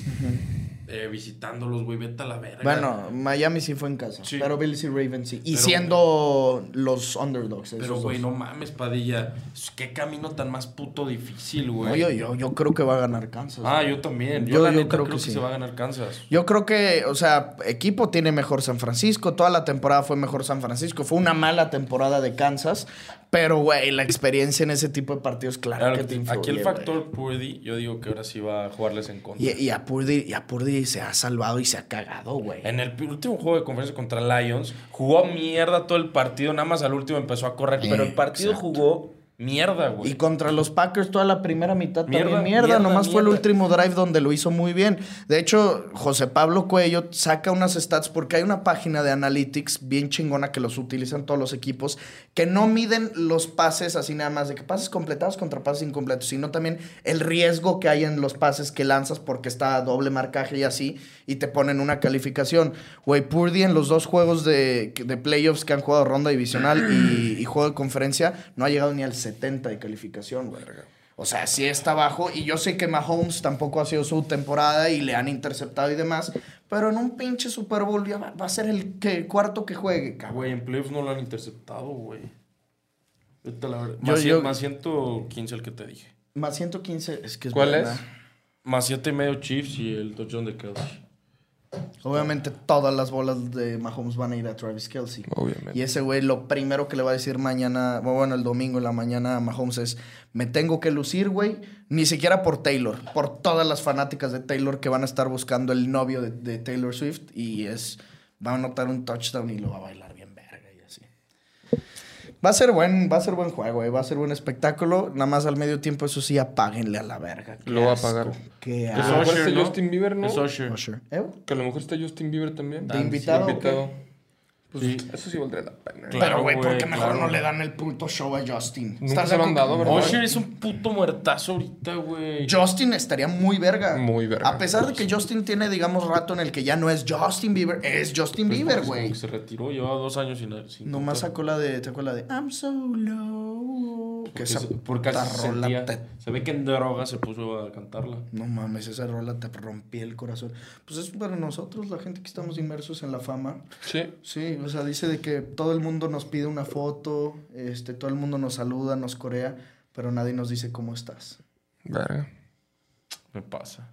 eh, visitándolos, güey, vete a la verga. Bueno, Miami sí fue en casa, Sí. pero Bills y Ravens sí. Y Pero- siendo los underdogs. esos Pero, dos. güey, no mames, Padilla. Qué camino tan más puto difícil, güey. No, yo, yo, yo creo que va a ganar Kansas. Ah, güey. yo también. Yo, Yo- la yo neta creo creo, que que, sí. se va a ganar Kansas. Yo creo que, o sea, equipo tiene mejor San Francisco. Toda la temporada fue mejor San Francisco. Fue una mala temporada de Kansas. Pero, güey, la experiencia en ese tipo de partidos, claro Claro, que te influye, aquí el güey. factor Purdy, yo digo que ahora sí va a jugarles en contra. Y, y, a Purdy, y a Purdy se ha salvado y se ha cagado, güey. En el último juego de conferencia contra Lions, jugó mierda todo el partido, nada más al último empezó a correr, pero el partido Exacto. jugó mierda, güey. Y contra los Packers toda la primera mitad Mierda, también mierda. mierda, Nomás fue el mierda. último drive donde lo hizo muy bien. De hecho, José Pablo Cuello saca unas stats porque hay una página de analytics bien chingona que los utilizan todos los equipos que no miden los pases así nada más de que pases completados contra pases incompletos, sino también el riesgo que hay en los pases que lanzas porque está a doble marcaje y así, y te ponen una calificación. Güey, Purdy en los dos juegos de, de playoffs que han jugado ronda divisional y, y juego de conferencia no ha llegado ni al setenta de calificación, güey. O sea, sí está bajo. Y yo sé que Mahomes tampoco ha sido su temporada y le han interceptado y demás. Pero en un pinche Super Bowl ya va, va a ser el que, cuarto que juegue, cabrón. Güey, en playoffs no lo han interceptado, güey. Vete a la verga. Yo- Más, yo- cien- más ciento quince el que te dije. Más ciento quince, es que es ¿Cuál buena. es? Más siete y medio Chiefs y el touchdown de Kelsey. Obviamente todas las bolas de Mahomes van a ir a Travis Kelce. Obviamente. Y ese güey lo primero que le va a decir mañana, bueno, el domingo en la mañana a Mahomes es, me tengo que lucir, güey. Ni siquiera por Taylor, por todas las fanáticas de Taylor que van a estar buscando el novio de, de Taylor Swift. Y es, va a anotar un touchdown y lo va a bailar bien verga y así. Va a ser buen, va a ser buen juego, güey. Va a ser buen espectáculo. Nada más al medio tiempo, eso sí, apáguenle a la verga. Qué Lo va a asco, apagar. Qué a lo asco. mejor está Justin Bieber, ¿no? Es Usher. Usher. ¿Eh? Que a lo mejor está Justin Bieber también. ¿De invitado o invitado. Pues Sí. eso sí valdría la pena. Claro, Pero, güey, ¿por qué güey, mejor claro. no le dan el puto show a Justin? Nunca ¿Estás se lo de han acuerdo? dado, ¿verdad? Usher es un puto muertazo ahorita, güey. Justin estaría muy verga. Muy verga. A pesar de que Justin tiene, digamos, rato en el que ya no es Justin Bieber, es Justin Bieber, Pues, güey. como que se retiró, llevaba dos años sin... sin Nomás cantar. sacó la de, ¿te acuerdas la de I'm so low? Que Porque, esa se- porque puta así se rola sentía. te- Se ve que en droga se puso a cantarla. No mames, esa rola te rompía el corazón. Pues es para nosotros, la gente que estamos inmersos en la fama. Sí. Sí, o sea, dice de que todo el mundo nos pide una foto, este, todo el mundo nos saluda, nos corea, pero nadie nos dice cómo estás. Verga. Me pasa.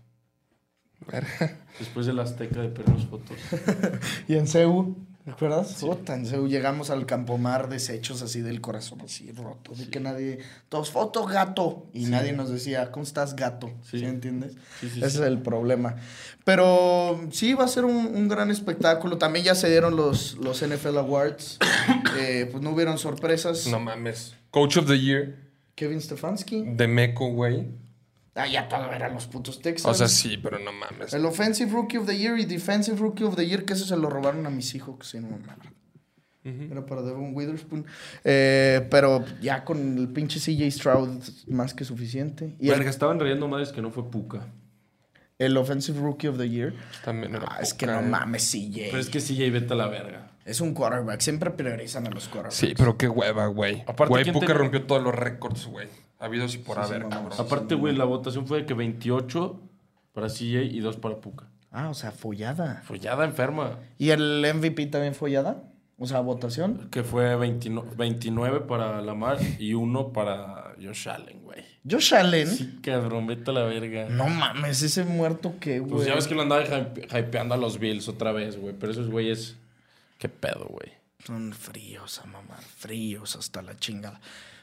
Verga. Después del Azteca de perros fotos. Y en Ceú, ¿te acuerdas? Puta, en Ceú llegamos al Campomar deshechos así del corazón así roto, de que nadie, todos foto gato, y nadie nos decía, ¿cómo estás gato? ¿Sí, Sí. entiendes? Sí, sí, Ese sí. es el problema. Pero sí, va a ser un, un gran espectáculo. También ya se dieron los, los N F L Awards. Eh, pues no hubieron sorpresas. No mames. Coach of the Year Kevin Stefanski. de Meco, güey. Ah, ya todo eran los putos Texans. O sea, sí, pero no mames. El Offensive Rookie of the Year y Defensive Rookie of the Year, que eso se lo robaron a mis hijos, que sí, no mames. Era para Devon Witherspoon. Eh, pero ya con el pinche C J Stroud, más que suficiente. Y Verga, el, estaban riendo madres que no fue Puka. el Offensive Rookie of the Year. También era Ah, es que poca, no eh. mames, C J. Pero es que sí, ya vete a la verga. Es un quarterback. Siempre priorizan a los quarterbacks. Sí, pero qué hueva, güey. Aparte, Güey, ¿quién Puka tenía? rompió todos los récords, güey. Habidos y por Sí, sí, haber, mamá. cabrón. Aparte, güey, la votación fue de que veintiocho para C J y dos para Puka. Ah, o sea, follada. Follada enferma. ¿Y el M V P también follada? O sea, votación. Que fue veintinueve, veintinueve para Lamar y uno para Josh Allen, güey. Josh Allen. Sí, cabrón, vete a la verga. No mames, ese muerto que, güey. Pues ya ves que lo andaba hype- hypeando a los Bills otra vez, güey. Pero esos güeyes... ¿Qué pedo, güey? Son fríos a mamar, fríos hasta la chingada.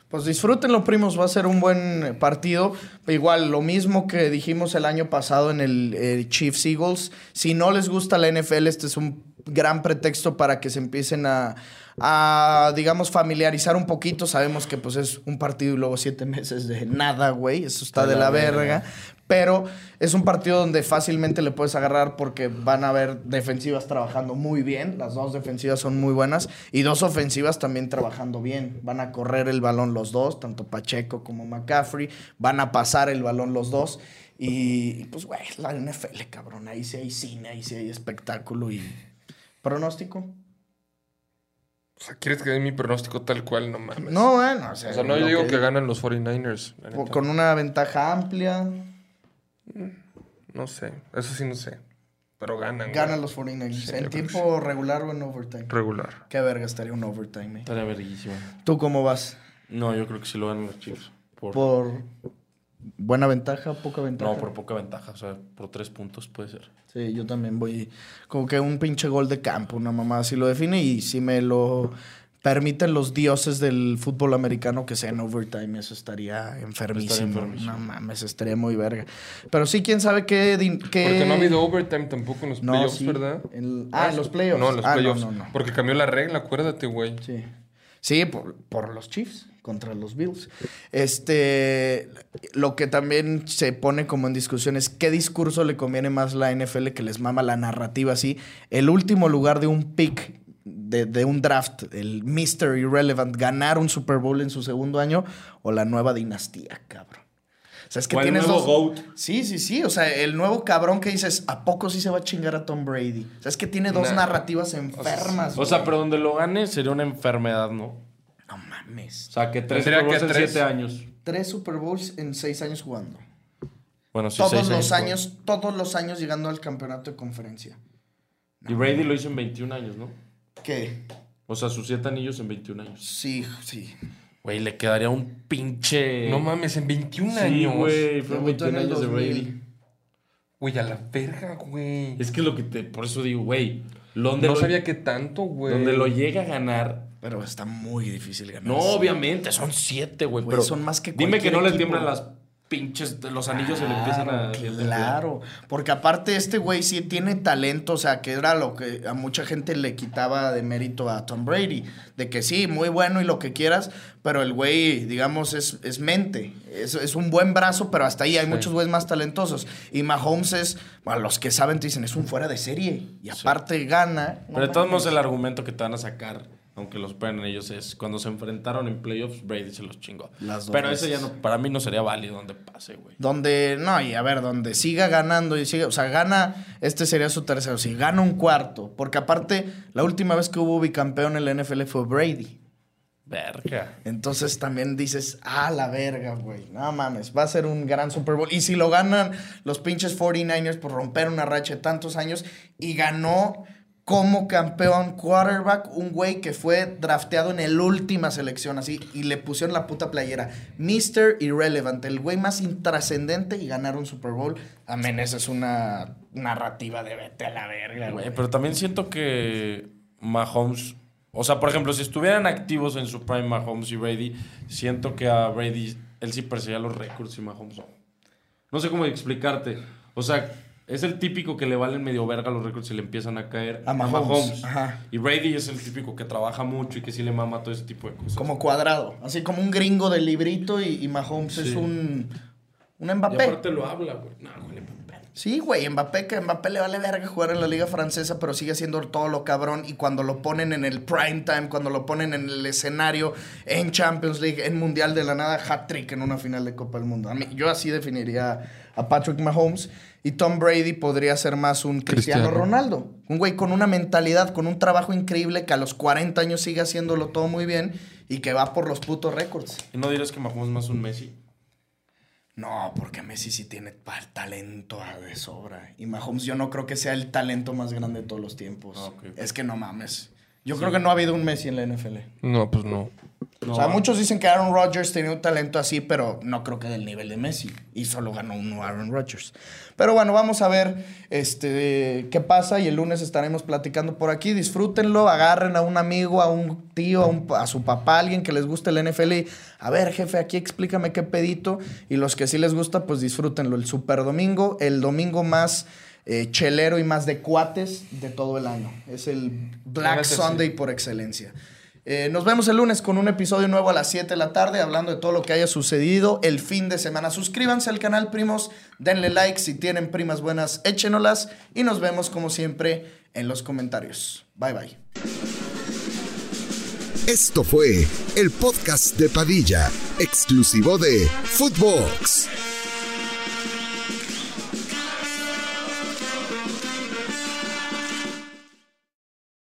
Pues disfrútenlo, primos. Va a ser un buen partido. Igual, lo mismo que dijimos el año pasado en el eh, Chiefs Eagles. Si no les gusta la N F L, este es un gran pretexto para que se empiecen a, a digamos, familiarizar un poquito. Sabemos que pues es un partido y luego siete meses de nada, güey. Eso está de la verga. Pero es un partido donde fácilmente le puedes agarrar porque van a haber defensivas trabajando muy bien. Las dos defensivas son muy buenas. Y dos ofensivas también trabajando bien. Van a correr el balón los dos, tanto Pacheco como McCaffrey. Van a pasar el balón los dos. Y, pues, güey, la N F L, cabrón. Ahí sí hay cine, ahí sí hay espectáculo. Y ¿pronóstico? O sea, ¿quieres que dé mi pronóstico tal cual? No mames. No, bueno. O sea, O sea, no, yo digo que ganan los cuarenta y nueve ers. la neta. Con una ventaja amplia. No sé. Eso sí no sé. Pero ganan. Ganan güey. los cuarenta y nueve ers. Sí, ¿En yo creo tiempo regular o en overtime? Regular. Qué verga estaría un overtime, eh. Estaría verguísima. ¿Tú cómo vas? No, yo creo que sí lo ganan los Chiefs. Por... ¿Por buena ventaja, poca ventaja? No, por poca ventaja. O sea, por tres puntos puede ser. Sí, yo también voy como que un pinche gol de campo, una mamá así lo define. Y si me lo permiten los dioses del fútbol americano que sea en overtime, eso estaría enfermísimo. Estaría enfermísimo. No mames, estaría muy verga. Pero sí, quién sabe qué... din- qué... Porque no ha habido overtime tampoco en los No, playoffs, sí. ¿verdad? En- Ah, en los playoffs. No, en los Ah, no, playoffs. no, no. Porque cambió la regla, acuérdate, güey. Sí. Sí, por, por los Chiefs contra los Bills. Este, lo que también se pone como en discusión es qué discurso le conviene más la N F L, que les mama la narrativa así. El último lugar de un pick de, de un draft, el mister Irrelevant, ganar un Super Bowl en su segundo año, o la nueva dinastía, cabrón. O sea, es que O el tienes nuevo dos... GOAT. Sí, sí, sí. O sea, el nuevo cabrón que dices, ¿a poco sí se va a chingar a Tom Brady? O sea, es que tiene dos Nah. narrativas enfermas. O sea, güey. pero donde lo gane sería una enfermedad, ¿no? No mames. O sea, que tres Tendría Super Bowls que en tres. siete años. Tres Super Bowls en seis años jugando. Bueno, sí, todos seis los años. años, todos los años llegando al campeonato de conferencia. Y Brady lo hizo en veintiún años, ¿no? ¿Qué? O sea, sus siete anillos en veintiún años. Sí, sí. Güey, le quedaría un pinche... No mames, en veintiún Sí, años. güey, fueron Debutó en veintiún el años de dos mil. Brady. Güey, a la verga, güey. Es que lo que te... Por eso digo, güey, donde, No lo, sabía que tanto, güey. donde lo llega a ganar... Pero está muy difícil ganar. No, obviamente, son siete, güey. Güey, Pero son más que dime que cualquier no le equipo. tiemblan las pinches... Los anillos se le empiezan a... Claro, porque aparte este güey sí tiene talento, o sea, que era lo que a mucha gente le quitaba de mérito a Tom Brady, de que sí, muy bueno y lo que quieras, pero el güey, digamos, es, es mente, es, es un buen brazo, pero hasta ahí hay Sí. muchos güeyes más talentosos. Y Mahomes es, bueno, los que saben te dicen, es un fuera de serie, y aparte gana. Pero de todos modos el argumento que te van a sacar, aunque los superen ellos, es cuando se enfrentaron en playoffs, Brady se los chingó. Las dos Pero veces. ese ya no, para mí no sería válido donde pase, güey. Donde, no, y a ver, donde siga ganando y siga, o sea, gana, este sería su tercero, si gana un cuarto, porque aparte, la última vez que hubo bicampeón en la N F L fue Brady. Verga. Entonces también dices, ah, la verga, güey, no mames, va a ser un gran Super Bowl. Y si lo ganan los pinches cuarenta y nueve ers por romper una racha de tantos años, y ganó como campeón quarterback un güey que fue drafteado en la última selección, así, y le pusieron la puta playera. mister Irrelevant, el güey más intrascendente, y ganar un Super Bowl. Amén, esa es una narrativa de vete a la verga, güey. Güey, pero también siento que Mahomes... O sea, por ejemplo, si estuvieran activos en su prime Mahomes y Brady, siento que a Brady él sí perseguía los récords y Mahomes no. No sé cómo explicarte. O sea, es el típico que le valen medio verga los récords y le empiezan a caer A Mahomes, ajá. Y Brady es el típico que trabaja mucho y que sí le mama todo ese tipo de cosas. Como cuadrado, así como un gringo del librito, y, y Mahomes Sí. es un, un Y Mbappé. aparte lo habla, güey. No, güey, Mbappé. Sí, güey, Mbappé, que Mbappé le vale verga jugar en la liga francesa, pero sigue haciendo todo lo cabrón. Y cuando lo ponen en el prime time, cuando lo ponen en el escenario, en Champions League, en Mundial de la Nada, hat-trick en una final de Copa del Mundo. A mí, yo así definiría a Patrick Mahomes. Y Tom Brady podría ser más un Cristiano, Cristiano. Ronaldo. Un güey con una mentalidad, con un trabajo increíble, que a los cuarenta años sigue haciéndolo todo muy bien y que va por los putos récords. ¿Y no dirás que Mahomes es más un Messi? No, porque Messi sí tiene pa- talento a de sobra. Y Mahomes yo no creo que sea el talento más grande de todos los tiempos. Ah, ok. Es que no mames. Yo creo que no ha habido un Messi en la N F L. No, pues no. No. O sea, muchos dicen que Aaron Rodgers tenía un talento así, pero no creo que del nivel de Messi. Y solo ganó uno Aaron Rodgers. Pero bueno, vamos a ver este, qué pasa y el lunes estaremos platicando por aquí. Disfrútenlo, agarren a un amigo, a un tío, a, un, a su papá, a alguien que les guste el N F L. Y, a ver, jefe, aquí explícame qué pedito. Y los que sí les gusta, pues disfrútenlo. El Super Domingo, el domingo más eh, chelero y más de cuates de todo el año. Es el Black Gracias, Sunday sí. por excelencia. Eh, nos vemos el lunes con un episodio nuevo a las siete de la tarde hablando de todo lo que haya sucedido el fin de semana. Suscríbanse al canal, primos, denle like, si tienen primas buenas, échenolas y nos vemos como siempre en los comentarios. Bye bye. Esto fue el podcast de Padilla, exclusivo de Footbox.